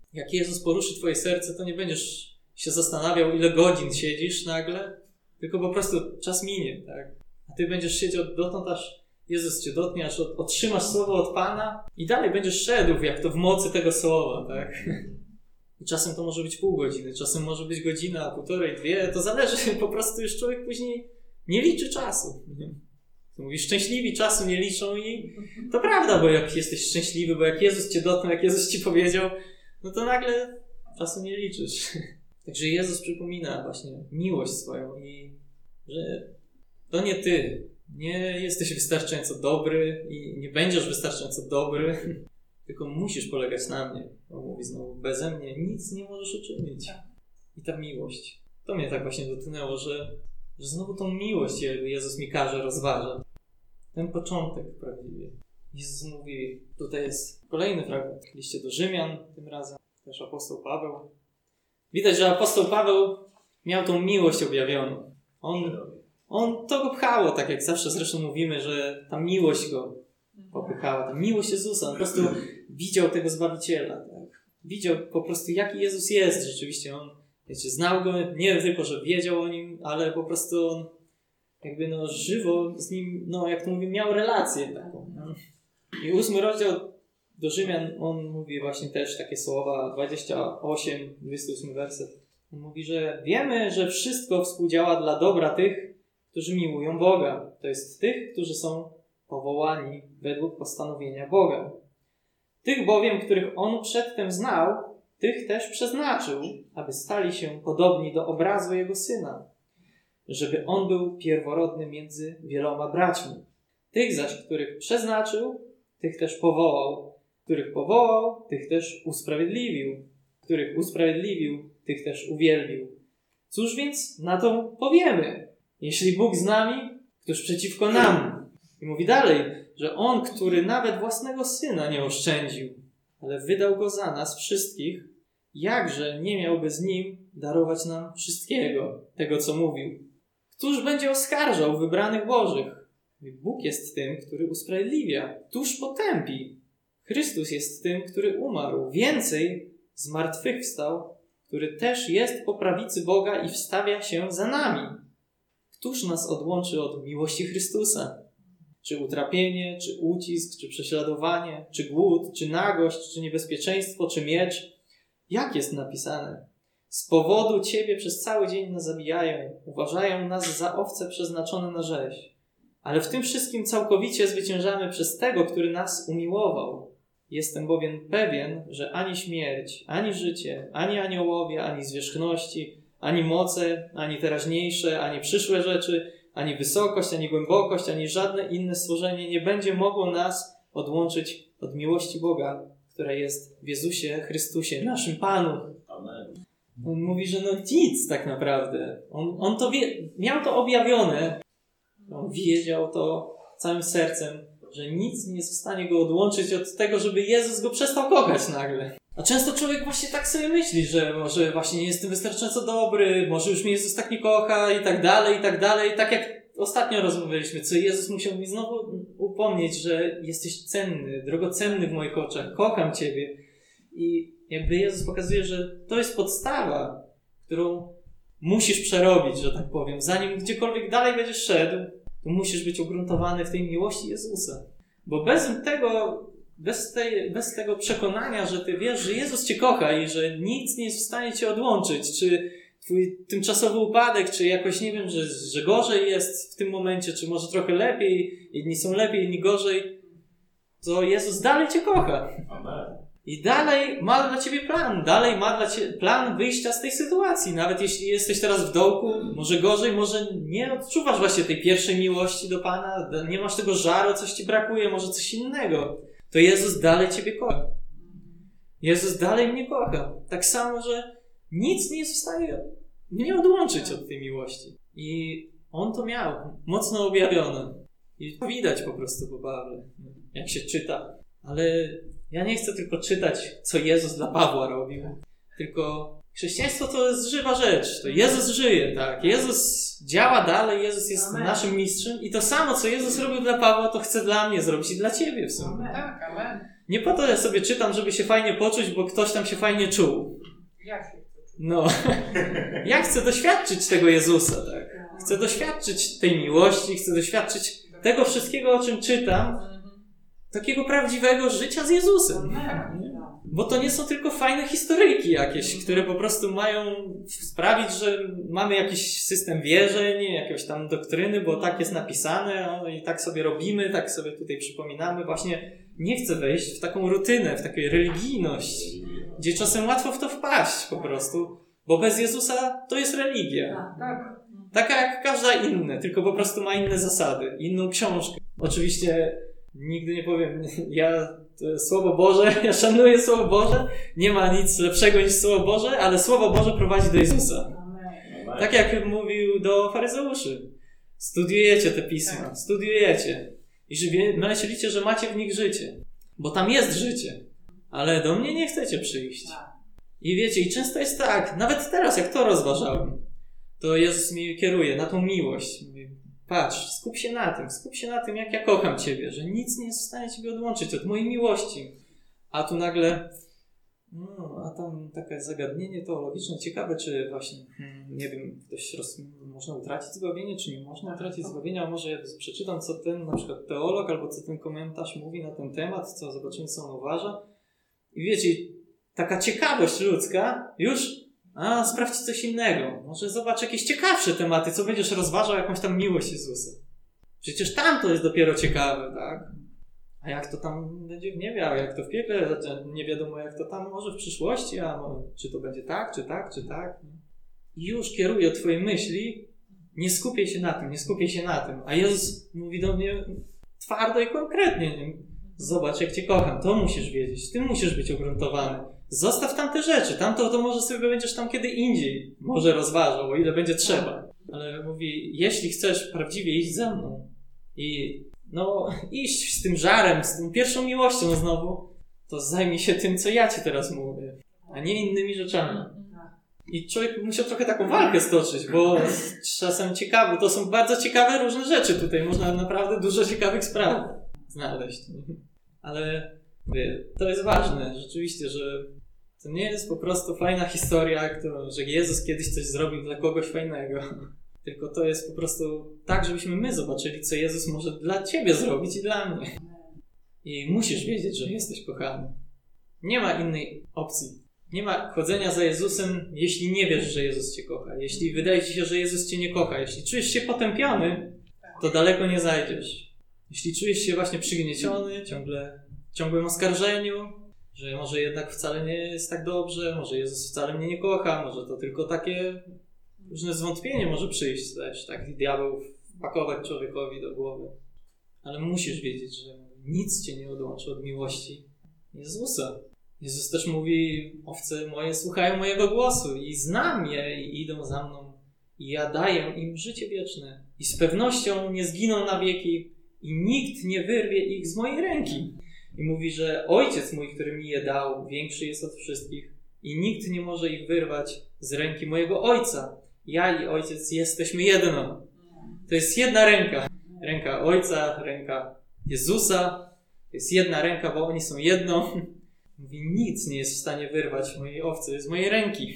Jak Jezus poruszy twoje serce, to nie będziesz się zastanawiał, ile godzin siedzisz nagle, tylko po prostu czas minie, tak? A ty będziesz siedział dotąd, aż Jezus cię dotknie, aż otrzymasz słowo od Pana i dalej będziesz szedł, jak to w mocy tego słowa, tak? I czasem to może być pół godziny, czasem może być godzina, półtorej, 2, to zależy, po prostu już człowiek później nie liczy czasu. Mówisz, szczęśliwi czasu nie liczą i to prawda, bo jak jesteś szczęśliwy, bo jak Jezus cię dotknął, jak Jezus ci powiedział, no to nagle czasu nie liczysz. Także Jezus przypomina właśnie miłość swoją i że to nie ty nie jesteś wystarczająco dobry i nie będziesz wystarczająco dobry, tylko musisz polegać na mnie. On mówi znowu, beze mnie nic nie możesz uczynić. I ta miłość. To mnie tak właśnie dotknęło, że znowu tą miłość Jezus mi każe rozważać. Ten początek prawdziwie. Jezus mówi, tutaj jest kolejny fragment w liście do Rzymian, tym razem też apostoł Paweł. Widać, że apostoł Paweł miał tą miłość objawioną. On to go pchało, tak jak zawsze zresztą mówimy, że ta miłość go popychała, ta miłość Jezusa. On po prostu widział tego Zbawiciela. Tak? Widział po prostu, jaki Jezus jest rzeczywiście. On znał go, nie tylko, że wiedział o nim, ale po prostu on jakby żywo z nim, jak to mówię, miał relację taką. No. I 8 rozdział do Rzymian, on mówi właśnie też takie słowa, 28 werset. On mówi, że wiemy, że wszystko współdziała dla dobra tych, którzy miłują Boga. To jest tych, którzy są powołani według postanowienia Boga. Tych bowiem, których On przedtem znał, tych też przeznaczył, aby stali się podobni do obrazu Jego Syna, żeby On był pierworodny między wieloma braćmi. Tych zaś, których przeznaczył, tych też powołał. Których powołał, tych też usprawiedliwił. Których usprawiedliwił, tych też uwielbił. Cóż więc na to powiemy? Jeśli Bóg z nami, któż przeciwko nam? I mówi dalej, że On, który nawet własnego Syna nie oszczędził, ale wydał Go za nas wszystkich, jakże nie miałby z Nim darować nam wszystkiego, tego co mówił. Któż będzie oskarżał wybranych Bożych? Bóg jest tym, który usprawiedliwia. Któż potępi? Chrystus jest tym, który umarł. Więcej, zmartwychwstał, który też jest po prawicy Boga i wstawia się za nami. Któż nas odłączy od miłości Chrystusa? Czy utrapienie, czy ucisk, czy prześladowanie, czy głód, czy nagość, czy niebezpieczeństwo, czy miecz? Jak jest napisane? Z powodu Ciebie przez cały dzień nas zabijają, uważają nas za owce przeznaczone na rzeź. Ale w tym wszystkim całkowicie zwyciężamy przez Tego, który nas umiłował. Jestem bowiem pewien, że ani śmierć, ani życie, ani aniołowie, ani zwierzchności, ani moce, ani teraźniejsze, ani przyszłe rzeczy, ani wysokość, ani głębokość, ani żadne inne stworzenie nie będzie mogło nas odłączyć od miłości Boga, która jest w Jezusie Chrystusie, naszym Panu. Amen. On mówi, że nic tak naprawdę. On to miał to objawione. On wiedział to całym sercem, że nic nie jest w stanie go odłączyć od tego, żeby Jezus go przestał kochać nagle. A często człowiek właśnie tak sobie myśli, że może właśnie nie jestem wystarczająco dobry, może już mnie Jezus tak nie kocha i tak dalej, i tak dalej. Tak jak ostatnio rozmawialiśmy, co Jezus musiał mi znowu upomnieć, że jesteś cenny, drogocenny w moich oczach, kocham Ciebie. I jakby Jezus pokazuje, że to jest podstawa, którą musisz przerobić, że tak powiem. Zanim gdziekolwiek dalej będziesz szedł, to musisz być ugruntowany w tej miłości Jezusa. Bo bez tego przekonania, że ty wiesz, że Jezus cię kocha i że nic nie jest w stanie cię odłączyć, czy twój tymczasowy upadek, czy jakoś, nie wiem, że gorzej jest w tym momencie, czy może trochę lepiej, jedni są lepiej, inni gorzej, to Jezus dalej cię kocha. Amen. I dalej ma dla ciebie plan. Dalej ma dla ciebie plan wyjścia z tej sytuacji. Nawet jeśli jesteś teraz w dołku, może gorzej, może nie odczuwasz właśnie tej pierwszej miłości do Pana, nie masz tego żaru, coś ci brakuje, może coś innego. To Jezus dalej ciebie kocha. Jezus dalej mnie kocha. Tak samo, że nic nie jest w stanie mnie odłączyć od tej miłości. I On to miał mocno objawione. I to widać po prostu po Pawle, jak się czyta. Ale ja nie chcę tylko czytać, co Jezus dla Pawła robił, tylko chrześcijaństwo to jest żywa rzecz. To Jezus żyje, tak? Jezus działa dalej, Jezus jest naszym mistrzem i to samo, co Jezus robił dla Pawła, to chce dla mnie zrobić i dla ciebie w sumie. Tak, amen. Nie po to ja sobie czytam, żeby się fajnie poczuć, bo ktoś tam się fajnie czuł. Ja się chcę czuć. No. Ja chcę doświadczyć tego Jezusa, tak? Chcę doświadczyć tej miłości, chcę doświadczyć tego wszystkiego, o czym czytam. Takiego prawdziwego życia z Jezusem. Bo to nie są tylko fajne historyjki jakieś, które po prostu mają sprawić, że mamy jakiś system wierzeń, jakieś tam doktryny, bo tak jest napisane i tak sobie robimy, tak sobie tutaj przypominamy. Właśnie nie chcę wejść w taką rutynę, w taką religijność, gdzie czasem łatwo w to wpaść po prostu, bo bez Jezusa to jest religia. Taka jak każda inna, tylko po prostu ma inne zasady, inną książkę. Oczywiście nigdy nie powiem, Słowo Boże, ja szanuję Słowo Boże, nie ma nic lepszego niż Słowo Boże, ale Słowo Boże prowadzi do Jezusa. Tak jak mówił do faryzeuszy. Studiujecie te pisma, studiujecie i myślicie, że macie w nich życie, bo tam jest życie, ale do mnie nie chcecie przyjść. I wiecie, i często jest tak, nawet teraz jak to rozważałem, to Jezus mi kieruje na tą miłość. Mówi, patrz, skup się na tym, jak ja kocham Ciebie, że nic nie jest w stanie Ciebie odłączyć od mojej miłości. A tu nagle, a tam takie zagadnienie teologiczne, ciekawe, czy właśnie, nie wiem, można utracić zbawienie, czy nie można utracić zbawienia, a może ja przeczytam, co ten na przykład teolog, albo co ten komentarz mówi na ten temat, co zobaczymy, co on uważa. I wiecie, taka ciekawość ludzka już sprawdź coś innego. Może zobacz jakieś ciekawsze tematy, co będziesz rozważał, jakąś tam miłość Jezusa. Przecież tam to jest dopiero ciekawe, tak? A jak to tam będzie w niebie, a jak to w piekle, nie wiadomo jak to tam może w przyszłości, czy to będzie tak, czy tak, czy tak. I już kieruje twoje myśli, nie skupiaj się na tym. A Jezus mówi do mnie twardo i konkretnie, zobacz jak Cię kocham, to musisz wiedzieć, Ty musisz być ugruntowany. Zostaw tamte rzeczy, to może sobie będziesz tam kiedy indziej może rozważał, o ile będzie trzeba. Ale mówi, jeśli chcesz prawdziwie iść ze mną i iść z tym żarem, z tą pierwszą miłością znowu, to zajmij się tym, co ja Ci teraz mówię, a nie innymi rzeczami. I człowiek musiał trochę taką walkę stoczyć, bo czasem to są bardzo ciekawe różne rzeczy tutaj, można naprawdę dużo ciekawych spraw znaleźć. Ale to jest ważne rzeczywiście, że to nie jest po prostu fajna historia, że Jezus kiedyś coś zrobił dla kogoś fajnego. Tylko to jest po prostu tak, żebyśmy my zobaczyli, co Jezus może dla Ciebie zrobić i dla mnie. I musisz wiedzieć, że jesteś kochany. Nie ma innej opcji. Nie ma chodzenia za Jezusem, jeśli nie wiesz, że Jezus Cię kocha. Jeśli wydaje Ci się, że Jezus Cię nie kocha. Jeśli czujesz się potępiony, to daleko nie zajdziesz. Jeśli czujesz się właśnie przygnieciony, w ciągłym oskarżeniu, że może jednak wcale nie jest tak dobrze, może Jezus wcale mnie nie kocha, może to tylko takie różne zwątpienie może przyjść też, tak, diabeł wpakować człowiekowi do głowy. Ale musisz wiedzieć, że nic Cię nie odłączy od miłości Jezusa. Jezus też mówi, owce moje słuchają mojego głosu i znam je i idą za mną i ja daję im życie wieczne i z pewnością nie zginą na wieki i nikt nie wyrwie ich z mojej ręki. I mówi, że Ojciec mój, który mi je dał, większy jest od wszystkich i nikt nie może ich wyrwać z ręki mojego Ojca. Ja i Ojciec jesteśmy jedno. To jest jedna ręka. Ręka Ojca, ręka Jezusa. To jest jedna ręka, bo oni są jedno. Mówi, nic nie jest w stanie wyrwać mojej owcy z mojej ręki,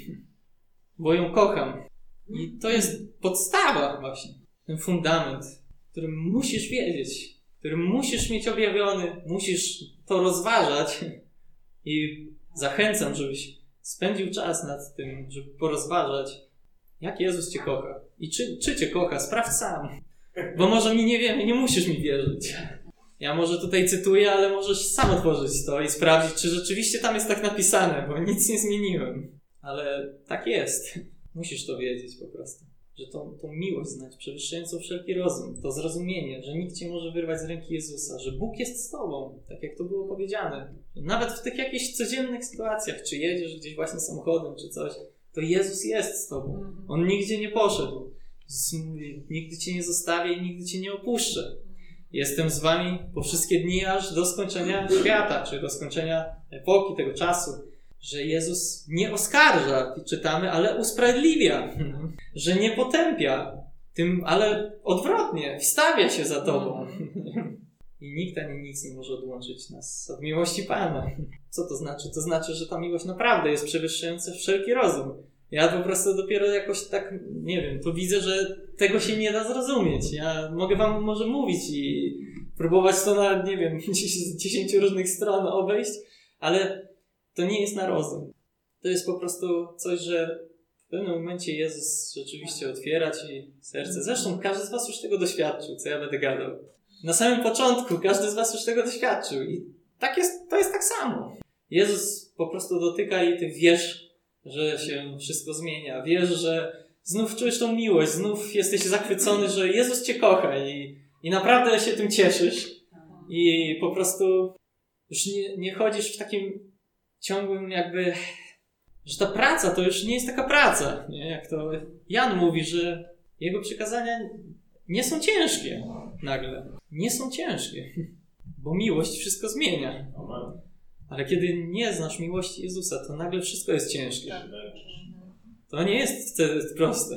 bo ją kocham. I to jest podstawa właśnie, ten fundament, którym musisz wiedzieć, którym musisz mieć objawiony, musisz to rozważać i zachęcam, żebyś spędził czas nad tym, żeby porozważać, jak Jezus Cię kocha i czy Cię kocha, sprawdź sam, bo może mi nie wiemy, nie musisz mi wierzyć. Ja może tutaj cytuję, ale możesz sam otworzyć to i sprawdzić, czy rzeczywiście tam jest tak napisane, bo nic nie zmieniłem. Ale tak jest. Musisz to wiedzieć po prostu. Że tą miłość znać, przewyższającą wszelki rozum, to zrozumienie, że nikt Cię może wyrwać z ręki Jezusa, że Bóg jest z Tobą, tak jak to było powiedziane. Nawet w tych jakichś codziennych sytuacjach, czy jedziesz gdzieś właśnie samochodem, czy coś, to Jezus jest z Tobą. On nigdzie nie poszedł. Nigdy Cię nie zostawię i nigdy Cię nie opuszczę. Jestem z wami po wszystkie dni aż do skończenia świata, czy do skończenia epoki, tego czasu. Że Jezus nie oskarża, czytamy, ale usprawiedliwia. Że nie potępia, ale odwrotnie, wstawia się za tobą. I nikt ani nic nie może odłączyć nas od miłości Pana. Co to znaczy? To znaczy, że ta miłość naprawdę jest przewyższająca wszelki rozum. Ja po prostu dopiero jakoś tak, nie wiem, to widzę, że tego się nie da zrozumieć. Ja mogę wam może mówić i próbować to na, nie wiem, 10 różnych stron obejść, ale to nie jest na rozum. To jest po prostu coś, że w pewnym momencie Jezus rzeczywiście otwiera ci serce. Zresztą każdy z was już tego doświadczył, co ja będę gadał. Na samym początku każdy z was już tego doświadczył i to jest tak samo. Jezus po prostu dotyka i ty wiesz, że się wszystko zmienia. Wiesz, że znów czujesz tą miłość, znów jesteś zachwycony, że Jezus cię kocha i naprawdę się tym cieszysz. I po prostu już nie chodzisz w takim ciągłym jakby, że ta praca to już nie jest taka praca. Nie? Jak to Jan mówi, że jego przykazania nie są ciężkie nagle. Nie są ciężkie, bo miłość wszystko zmienia. Ale kiedy nie znasz miłości Jezusa, to nagle wszystko jest ciężkie. To nie jest wtedy proste.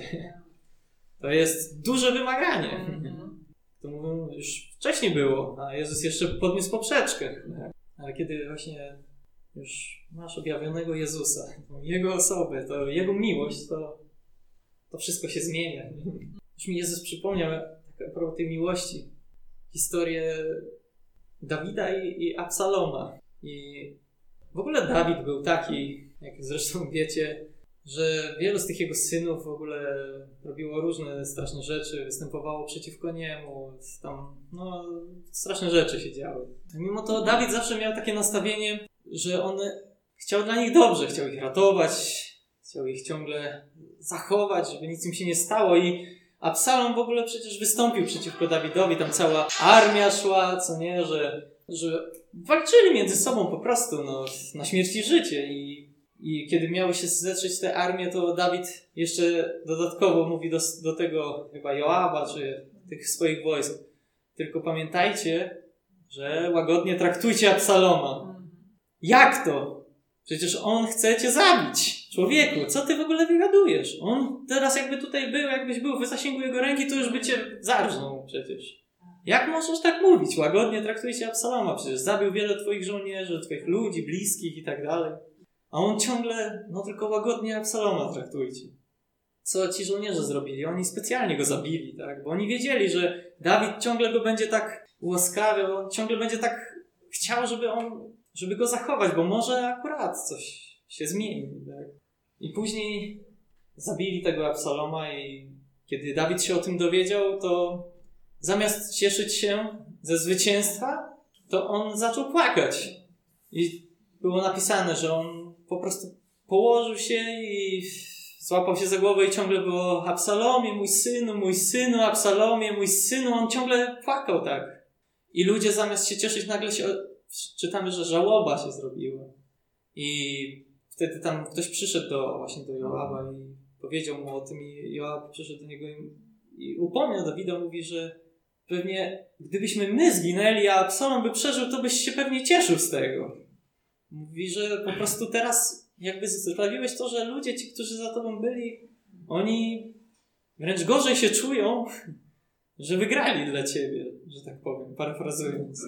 To jest duże wymaganie. To mówią, już wcześniej było, a Jezus jeszcze podniósł poprzeczkę. Ale kiedy właśnie już masz objawionego Jezusa, Jego osobę, to Jego miłość, to wszystko się zmienia. Już mi Jezus przypomniał tak a propos tej miłości historię Dawida i Absaloma. I w ogóle Dawid był taki, jak zresztą wiecie, że wielu z tych jego synów w ogóle robiło różne straszne rzeczy, występowało przeciwko niemu, tam straszne rzeczy się działy. Mimo to Dawid zawsze miał takie nastawienie, że on chciał dla nich dobrze, chciał ich ratować, chciał ich ciągle zachować, żeby nic im się nie stało i Absalom w ogóle przecież wystąpił przeciwko Dawidowi, tam cała armia szła, co nie, że walczyli między sobą po prostu, na śmierć i życie i kiedy miały się zetrzeć te armie, to Dawid jeszcze dodatkowo mówi do tego chyba Joaba, czy tych swoich wojsk. Tylko pamiętajcie, że łagodnie traktujcie Absaloma. Jak to? Przecież on chce cię zabić. Człowieku, co ty w ogóle wygadujesz? On teraz jakbyś był w zasięgu jego ręki, to już by cię zarżnął przecież. Jak możesz tak mówić? Łagodnie traktujcie Absaloma. Przecież zabił wiele twoich żołnierzy, twoich ludzi, bliskich i tak dalej. A on ciągle, tylko łagodnie Absaloma traktujcie. Co ci żołnierze zrobili? Oni specjalnie go zabili, tak? Bo oni wiedzieli, że Dawid ciągle go będzie tak ułaskawiał, on ciągle będzie tak chciał, żeby go zachować, bo może akurat coś się zmieni, tak? I później zabili tego Absaloma i kiedy Dawid się o tym dowiedział, to zamiast cieszyć się ze zwycięstwa, to on zaczął płakać. I było napisane, że on po prostu położył się i złapał się za głowę i ciągle było Absalomie, mój synu, Absalomie, mój synu. On ciągle płakał tak. I ludzie zamiast się cieszyć, nagle czytamy, że żałoba się zrobiła. I wtedy tam ktoś przyszedł do Joaba i powiedział mu o tym i Joab przyszedł do niego i upomniał Dawida, mówi, że pewnie gdybyśmy my zginęli, a Absalom by przeżył, to byś się pewnie cieszył z tego. Mówi, że po prostu teraz jakby sprawiłeś to, że ludzie ci, którzy za tobą byli, oni wręcz gorzej się czują, że wygrali dla ciebie, że tak powiem, parafrazując.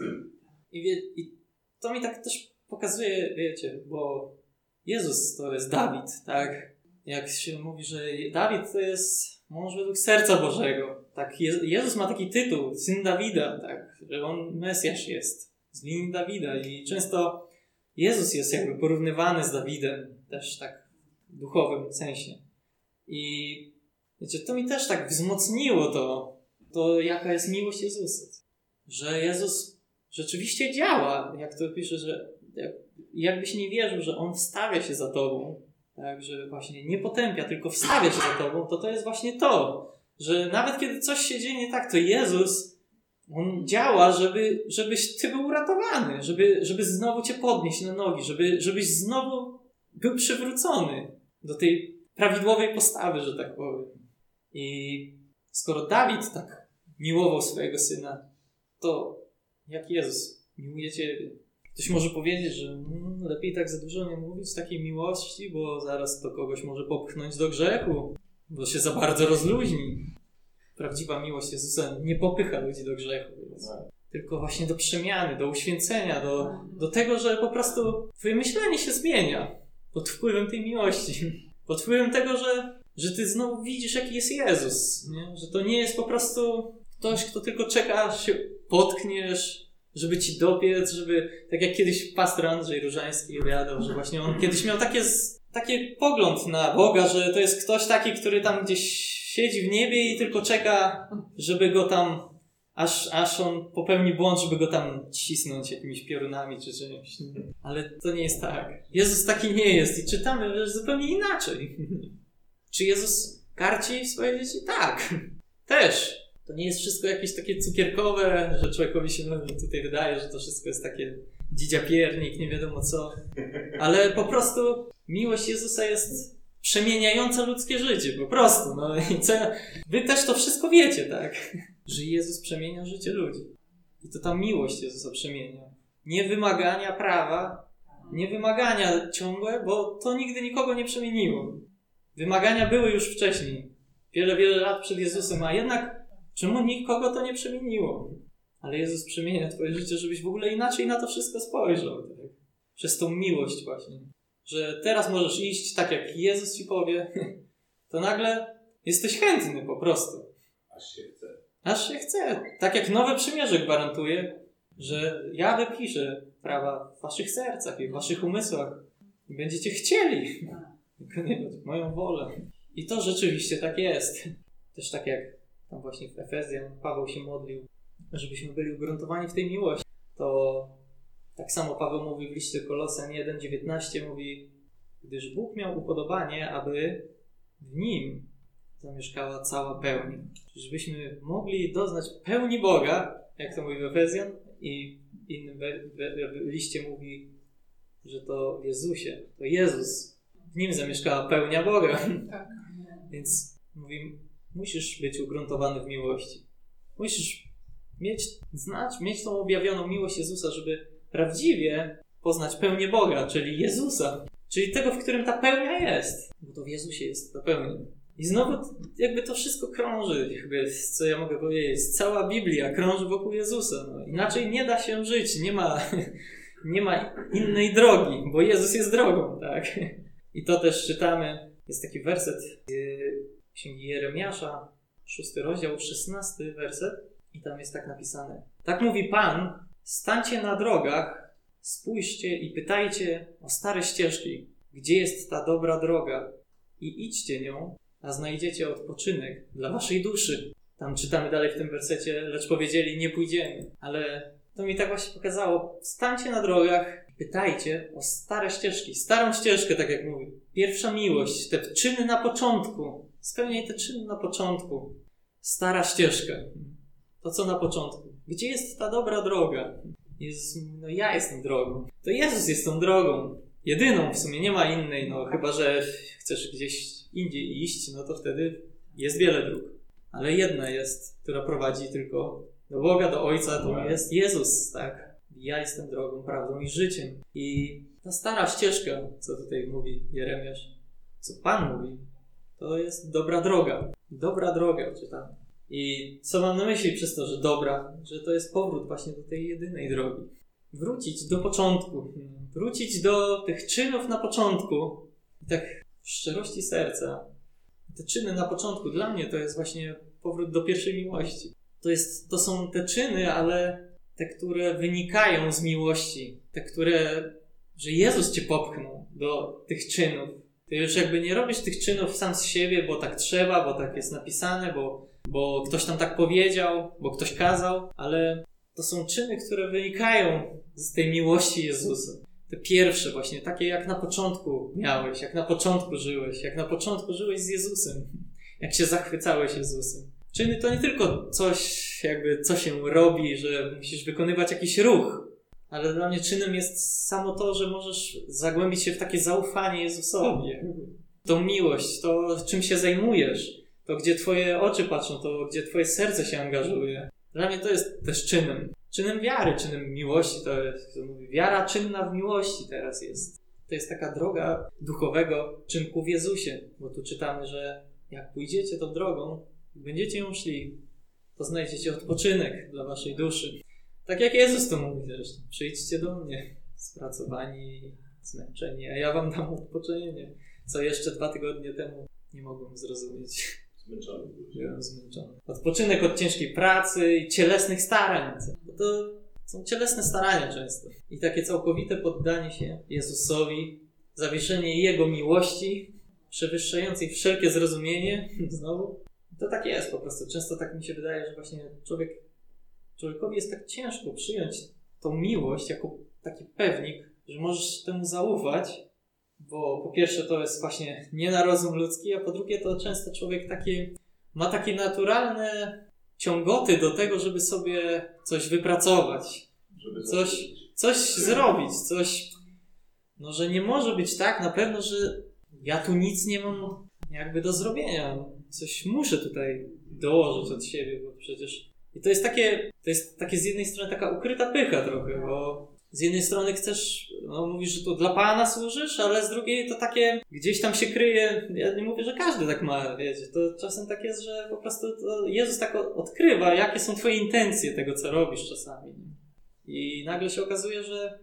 I to mi tak też pokazuje, wiecie, bo Jezus to jest Dawid, tak? Jak się mówi, że Dawid to jest mąż według serca Bożego. Tak, Jezus ma taki tytuł, syn Dawida, tak? Że on Mesjasz jest z linii Dawida i często Jezus jest jakby porównywany z Dawidem, też tak w duchowym sensie. I wiecie, to mi też tak wzmocniło to jaka jest miłość Jezusa. Że Jezus rzeczywiście działa, jak to pisze, że jakbyś nie wierzył, że On wstawia się za tobą, tak, że właśnie nie potępia, tylko wstawia się za tobą, to jest właśnie to, że nawet kiedy coś się dzieje nie tak, to Jezus, On działa, żebyś ty był uratowany, żeby znowu cię podnieść na nogi, żebyś znowu był przywrócony do tej prawidłowej postawy, że tak powiem. I skoro Dawid tak miłował swojego syna, to jak Jezus miłuje ciebie. Ktoś może powiedzieć, że lepiej tak za dużo nie mówić takiej miłości, bo zaraz to kogoś może popchnąć do grzechu, bo się za bardzo rozluźni. Prawdziwa miłość Jezusa nie popycha ludzi do grzechu. tylko właśnie do przemiany, do uświęcenia, do tego, że po prostu twoje myślenie się zmienia pod wpływem tej miłości, pod wpływem tego, że ty znowu widzisz, jaki jest Jezus, nie? Że to nie jest po prostu ktoś, kto tylko czeka, aż się potkniesz, żeby ci dobiec, żeby, tak jak kiedyś pastor Andrzej Różański opowiadał, że właśnie on kiedyś miał taki pogląd na Boga, że to jest ktoś taki, który tam gdzieś siedzi w niebie i tylko czeka, żeby go tam, aż on popełni błąd, żeby go tam cisnąć jakimiś piorunami czy czymś. Ale to nie jest tak. Jezus taki nie jest i czytamy, że zupełnie inaczej. Czy Jezus karci swoje dzieci? Tak. Też. To nie jest wszystko jakieś takie cukierkowe, że człowiekowi się tutaj wydaje, że to wszystko jest takie dzidziapiernik, nie wiadomo co. Ale po prostu miłość Jezusa jest przemieniająca ludzkie życie, po prostu. No i wy też to wszystko wiecie, tak? Że Jezus przemienia życie ludzi. I to ta miłość Jezusa przemienia. Nie wymagania prawa, nie wymagania ciągłe, bo to nigdy nikogo nie przemieniło. Wymagania były już wcześniej. Wiele lat przed Jezusem, a jednak czemu nikogo to nie przemieniło? Ale Jezus przemienia twoje życie, żebyś w ogóle inaczej na to wszystko spojrzał. Tak? Przez tą miłość właśnie. Że teraz możesz iść tak, jak Jezus ci powie, to nagle jesteś chętny po prostu. Aż się chce. Tak jak Nowe Przymierze gwarantuje, że ja wypiszę prawa w waszych sercach i w waszych umysłach. I będziecie chcieli wykonywać moją wolę. I to rzeczywiście tak jest. Też tak jak tam właśnie w Efezjan Paweł się modlił, żebyśmy byli ugruntowani w tej miłości. To tak samo Paweł mówi w liście Kolosan 1:19, mówi, gdyż Bóg miał upodobanie, aby w nim zamieszkała cała pełnia. Żebyśmy mogli doznać pełni Boga, jak to mówi w Efezjan, i w innym liście mówi, że to w Jezusie, to Jezus, w nim zamieszkała pełnia Boga. Tak. Więc mówi, musisz być ugruntowany w miłości. Musisz mieć tą objawioną miłość Jezusa, żeby prawdziwie poznać pełnię Boga, czyli Jezusa. Czyli tego, w którym ta pełnia jest. Bo to w Jezusie jest ta pełnia. I znowu jakby to wszystko krąży, jakby, co ja mogę powiedzieć, cała Biblia krąży wokół Jezusa. No, inaczej nie da się żyć, nie ma innej drogi, bo Jezus jest drogą, tak? I to też czytamy, jest taki werset z Księgi Jeremiasza, 6 rozdział, 16 werset i tam jest tak napisane. Tak mówi Pan, stańcie na drogach, spójrzcie i pytajcie o stare ścieżki, gdzie jest ta dobra droga i idźcie nią, a znajdziecie odpoczynek dla waszej duszy. Tam czytamy dalej w tym wersecie, lecz powiedzieli, nie pójdziemy. Ale to mi tak właśnie pokazało. Stańcie na drogach, pytajcie o stare ścieżki. Starą ścieżkę, tak jak mówi. Pierwsza miłość, te czyny na początku. Spełniaj te czyny na początku. Stara ścieżka. To co na początku? Gdzie jest ta dobra droga? No ja jestem drogą. To Jezus jest tą drogą. Jedyną w sumie, nie ma innej. No chyba, że chcesz gdzieś indziej iść, no to wtedy jest wiele dróg. Ale jedna jest, która prowadzi tylko do Boga, do Ojca, to jest Jezus, tak? Ja jestem drogą, prawdą i życiem. I ta stara ścieżka, co tutaj mówi Jeremiasz, co Pan mówi, to jest dobra droga. Dobra droga, czytam. I co mam na myśli przez to, że dobra? Że to jest powrót właśnie do tej jedynej drogi. Wrócić do początku. Wrócić do tych czynów na początku. I tak w szczerości serca. Te czyny na początku dla mnie to jest właśnie powrót do pierwszej miłości. To są te czyny, ale te, które wynikają z miłości. Te, że Jezus cię popchnął do tych czynów. Ty już jakby nie robisz tych czynów sam z siebie, bo tak trzeba, bo tak jest napisane, bo ktoś tam tak powiedział, bo ktoś kazał, ale to są czyny, które wynikają z tej miłości Jezusa. Te pierwsze właśnie, takie jak na początku miałeś, jak na początku żyłeś, jak na początku żyłeś z Jezusem, jak się zachwycałeś Jezusem. Czyny to nie tylko coś, jakby co się robi, że musisz wykonywać jakiś ruch, ale dla mnie czynem jest samo to, że możesz zagłębić się w takie zaufanie Jezusowi. Tą miłość, to czym się zajmujesz, to gdzie twoje oczy patrzą, to gdzie twoje serce się angażuje. Dla mnie to jest też czynem. Czynem wiary, czynem miłości. To jest, wiara czynna w miłości teraz jest. To jest taka droga duchowego czynku w Jezusie. Bo tu czytamy, że jak pójdziecie tą drogą, będziecie ją szli, to znajdziecie odpoczynek dla waszej duszy. Tak jak Jezus to mówi zresztą. Przyjdźcie do mnie, spracowani, zmęczeni, a ja wam dam odpocznienie. Co jeszcze 2 tygodnie temu nie mogłem zrozumieć. Zmęczony. Byłem zmęczony. Odpoczynek od ciężkiej pracy i cielesnych starań. Bo to są cielesne starania często. I takie całkowite poddanie się Jezusowi, zawieszenie Jego miłości, przewyższającej wszelkie zrozumienie, znowu. To tak jest po prostu. Często tak mi się wydaje, że właśnie człowiekowi jest tak ciężko przyjąć tą miłość jako taki pewnik, że możesz temu zaufać, bo po pierwsze to jest właśnie nie na rozum ludzki, a po drugie to często człowiek ma takie naturalne ciągoty do tego, żeby sobie coś wypracować, Żeby coś zrobić, no że nie może być tak na pewno, że ja tu nic nie mam jakby do zrobienia. Coś muszę tutaj dołożyć od siebie, bo przecież... I to jest takie z jednej strony taka ukryta pycha trochę, bo z jednej strony chcesz, mówisz, że to dla Pana służysz, ale z drugiej to takie gdzieś tam się kryje, ja nie mówię, że każdy tak ma, wiecie, to czasem tak jest, że po prostu to Jezus tak odkrywa, jakie są twoje intencje tego, co robisz czasami. I nagle się okazuje, że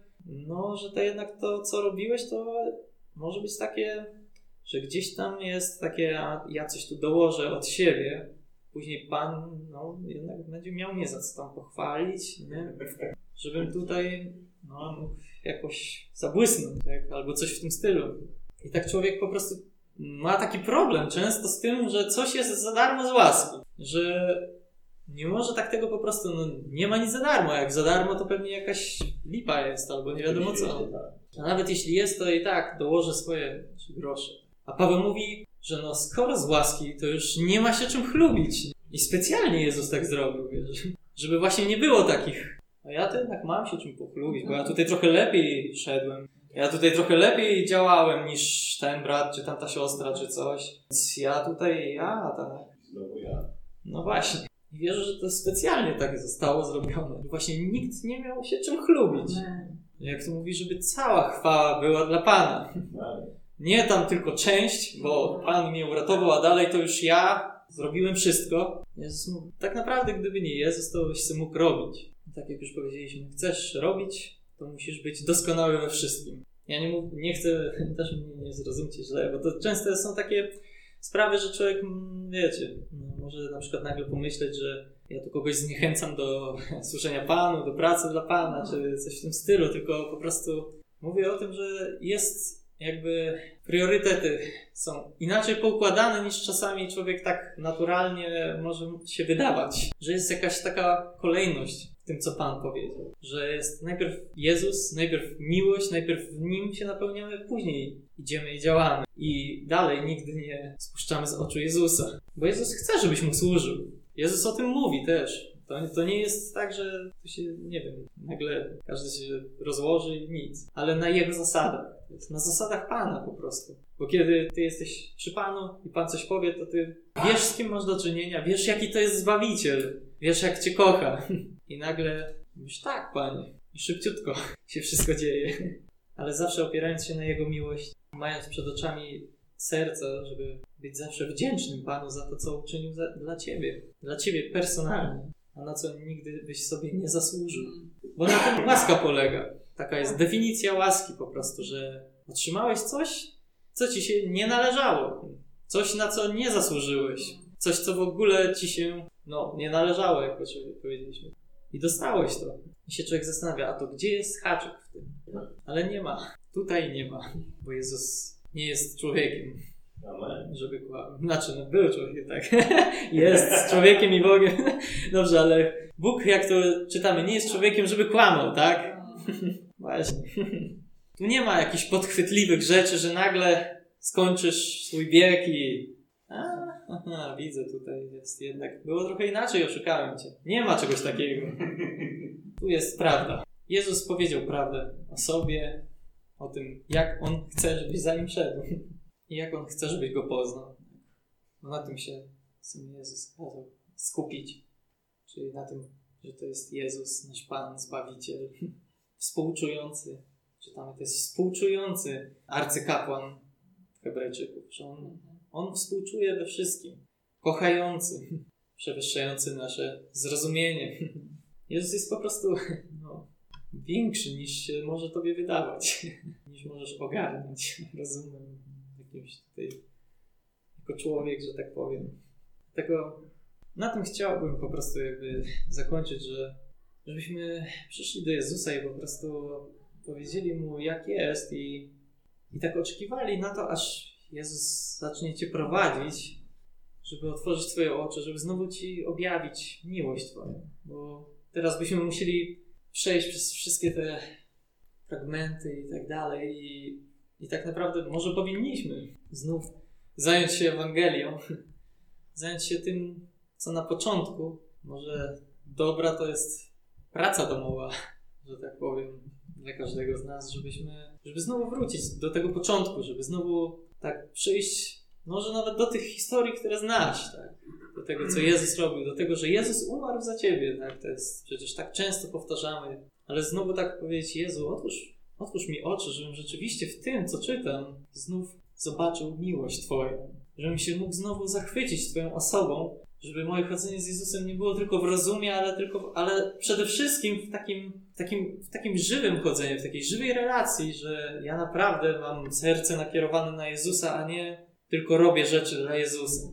to jednak to, co robiłeś, to może być takie, że gdzieś tam jest takie, ja coś tu dołożę od siebie, później Pan, jednak będzie miał mnie za co tam pochwalić, nie? Żebym tutaj, mógł jakoś zabłysnąć, tak? Albo coś w tym stylu. I tak człowiek po prostu ma taki problem często z tym, że coś jest za darmo z łaski, że nie może tak tego po prostu, nie ma nic za darmo, jak za darmo to pewnie jakaś lipa jest, albo nie wiadomo co. A nawet jeśli jest, to i tak dołoży swoje grosze. A Paweł mówi, że skoro z łaski, to już nie ma się czym chlubić. I specjalnie Jezus tak zrobił, wiesz, żeby właśnie nie było takich, a ja to jednak mam się czym pochlubić, bo ja tutaj trochę lepiej szedłem, ja tutaj trochę lepiej działałem niż ten brat, czy tamta siostra, czy coś. Więc ja tutaj, tak. Znowu ja. No właśnie. I wierzę, że to specjalnie tak zostało zrobione. Właśnie nikt nie miał się czym chlubić. Jak to mówi, żeby cała chwała była dla Pana. Nie tam tylko część, bo Pan mnie uratował, a dalej to już ja zrobiłem wszystko. Jezus mówi, tak naprawdę gdyby nie Jezus, to byś sobie mógł robić. Tak jak już powiedzieliśmy, chcesz robić, to musisz być doskonały we wszystkim. Ja nie chcę też mnie nie zrozumcie źle, bo to często są takie sprawy, że człowiek, wiecie, może na przykład nagle pomyśleć, że ja tu kogoś zniechęcam do służenia Panu, do pracy dla Pana, czy coś w tym stylu, tylko po prostu mówię o tym, że jest jakby priorytety są inaczej poukładane niż czasami człowiek tak naturalnie może się wydawać. Że jest jakaś taka kolejność w tym, co Pan powiedział. Że jest najpierw Jezus, najpierw miłość, najpierw w Nim się napełniamy, później idziemy i działamy. I dalej nigdy nie spuszczamy z oczu Jezusa. Bo Jezus chce, żebyś Mu służył. Jezus o tym mówi też. To nie jest tak, że tu się, nie wiem, nagle każdy się rozłoży i nic. Ale na Jego zasadach. Na zasadach Pana po prostu. Bo kiedy ty jesteś przy Panu i Pan coś powie, to ty wiesz, z kim masz do czynienia, wiesz, jaki to jest Zbawiciel, wiesz, jak cię kocha. I nagle mówisz, tak, Panie. I szybciutko się wszystko dzieje. Ale zawsze opierając się na Jego miłość, mając przed oczami serca, żeby być zawsze wdzięcznym Panu za to, co uczynił dla Ciebie. Dla Ciebie personalnie. A na co nigdy byś sobie nie zasłużył. Bo na tym łaska polega. Taka jest definicja łaski po prostu, że otrzymałeś coś, co ci się nie należało. Coś, na co nie zasłużyłeś. Coś, co w ogóle ci się, nie należało, jak powiedzieliśmy. I dostałeś to. I się człowiek zastanawia, a to gdzie jest haczyk w tym? Ale nie ma. Tutaj nie ma. Bo Jezus nie jest człowiekiem. Żeby kłamał. Był człowiekiem, tak. Jest człowiekiem i Bogiem. Dobrze, ale Bóg, jak to czytamy, nie jest człowiekiem, żeby kłamał, tak? Właśnie. Tu nie ma jakichś podchwytliwych rzeczy, że nagle skończysz swój bieg i... widzę, tutaj jest jednak... Było trochę inaczej, oszukałem cię. Nie ma czegoś takiego. Tu jest prawda. Jezus powiedział prawdę o sobie, o tym, jak On chce, żebyś za Nim szedł. I jak On chce, żebyś Go poznał. Na tym się Jezus kazał skupić. Czyli na tym, że to jest Jezus, nasz Pan, Zbawiciel, współczujący. Czytamy, to jest współczujący arcykapłan Hebrajczyków. Że on współczuje we wszystkim. Kochający, przewyższający nasze zrozumienie. Jezus jest po prostu większy niż się może tobie wydawać, niż możesz ogarnąć rozumem jakimś tutaj jako człowiek, że tak powiem. Dlatego na tym chciałbym po prostu jakby zakończyć, żebyśmy przyszli do Jezusa i po prostu powiedzieli Mu, jak jest i tak oczekiwali na to, aż Jezus zacznie Cię prowadzić, żeby otworzyć Twoje oczy, żeby znowu Ci objawić miłość Twoją. Bo teraz byśmy musieli przejść przez wszystkie te fragmenty i tak dalej i tak naprawdę może powinniśmy znów zająć się Ewangelią, zająć się tym, co na początku. Może dobra to jest praca domowa, że tak powiem, dla każdego z nas, żeby znowu wrócić do tego początku, żeby znowu tak przyjść, może nawet do tych historii, które znasz, tak? Do tego, co Jezus robił, do tego, że Jezus umarł za ciebie, tak? To jest przecież tak często powtarzamy, ale znowu tak powiedzieć, Jezu, otwórz mi oczy, żebym rzeczywiście w tym, co czytam, znów zobaczył miłość Twoją, żebym się mógł znowu zachwycić Twoją osobą, żeby moje chodzenie z Jezusem nie było tylko w rozumie, ale przede wszystkim w takim żywym chodzeniu, w takiej żywej relacji, że ja naprawdę mam serce nakierowane na Jezusa, a nie tylko robię rzeczy dla Jezusa.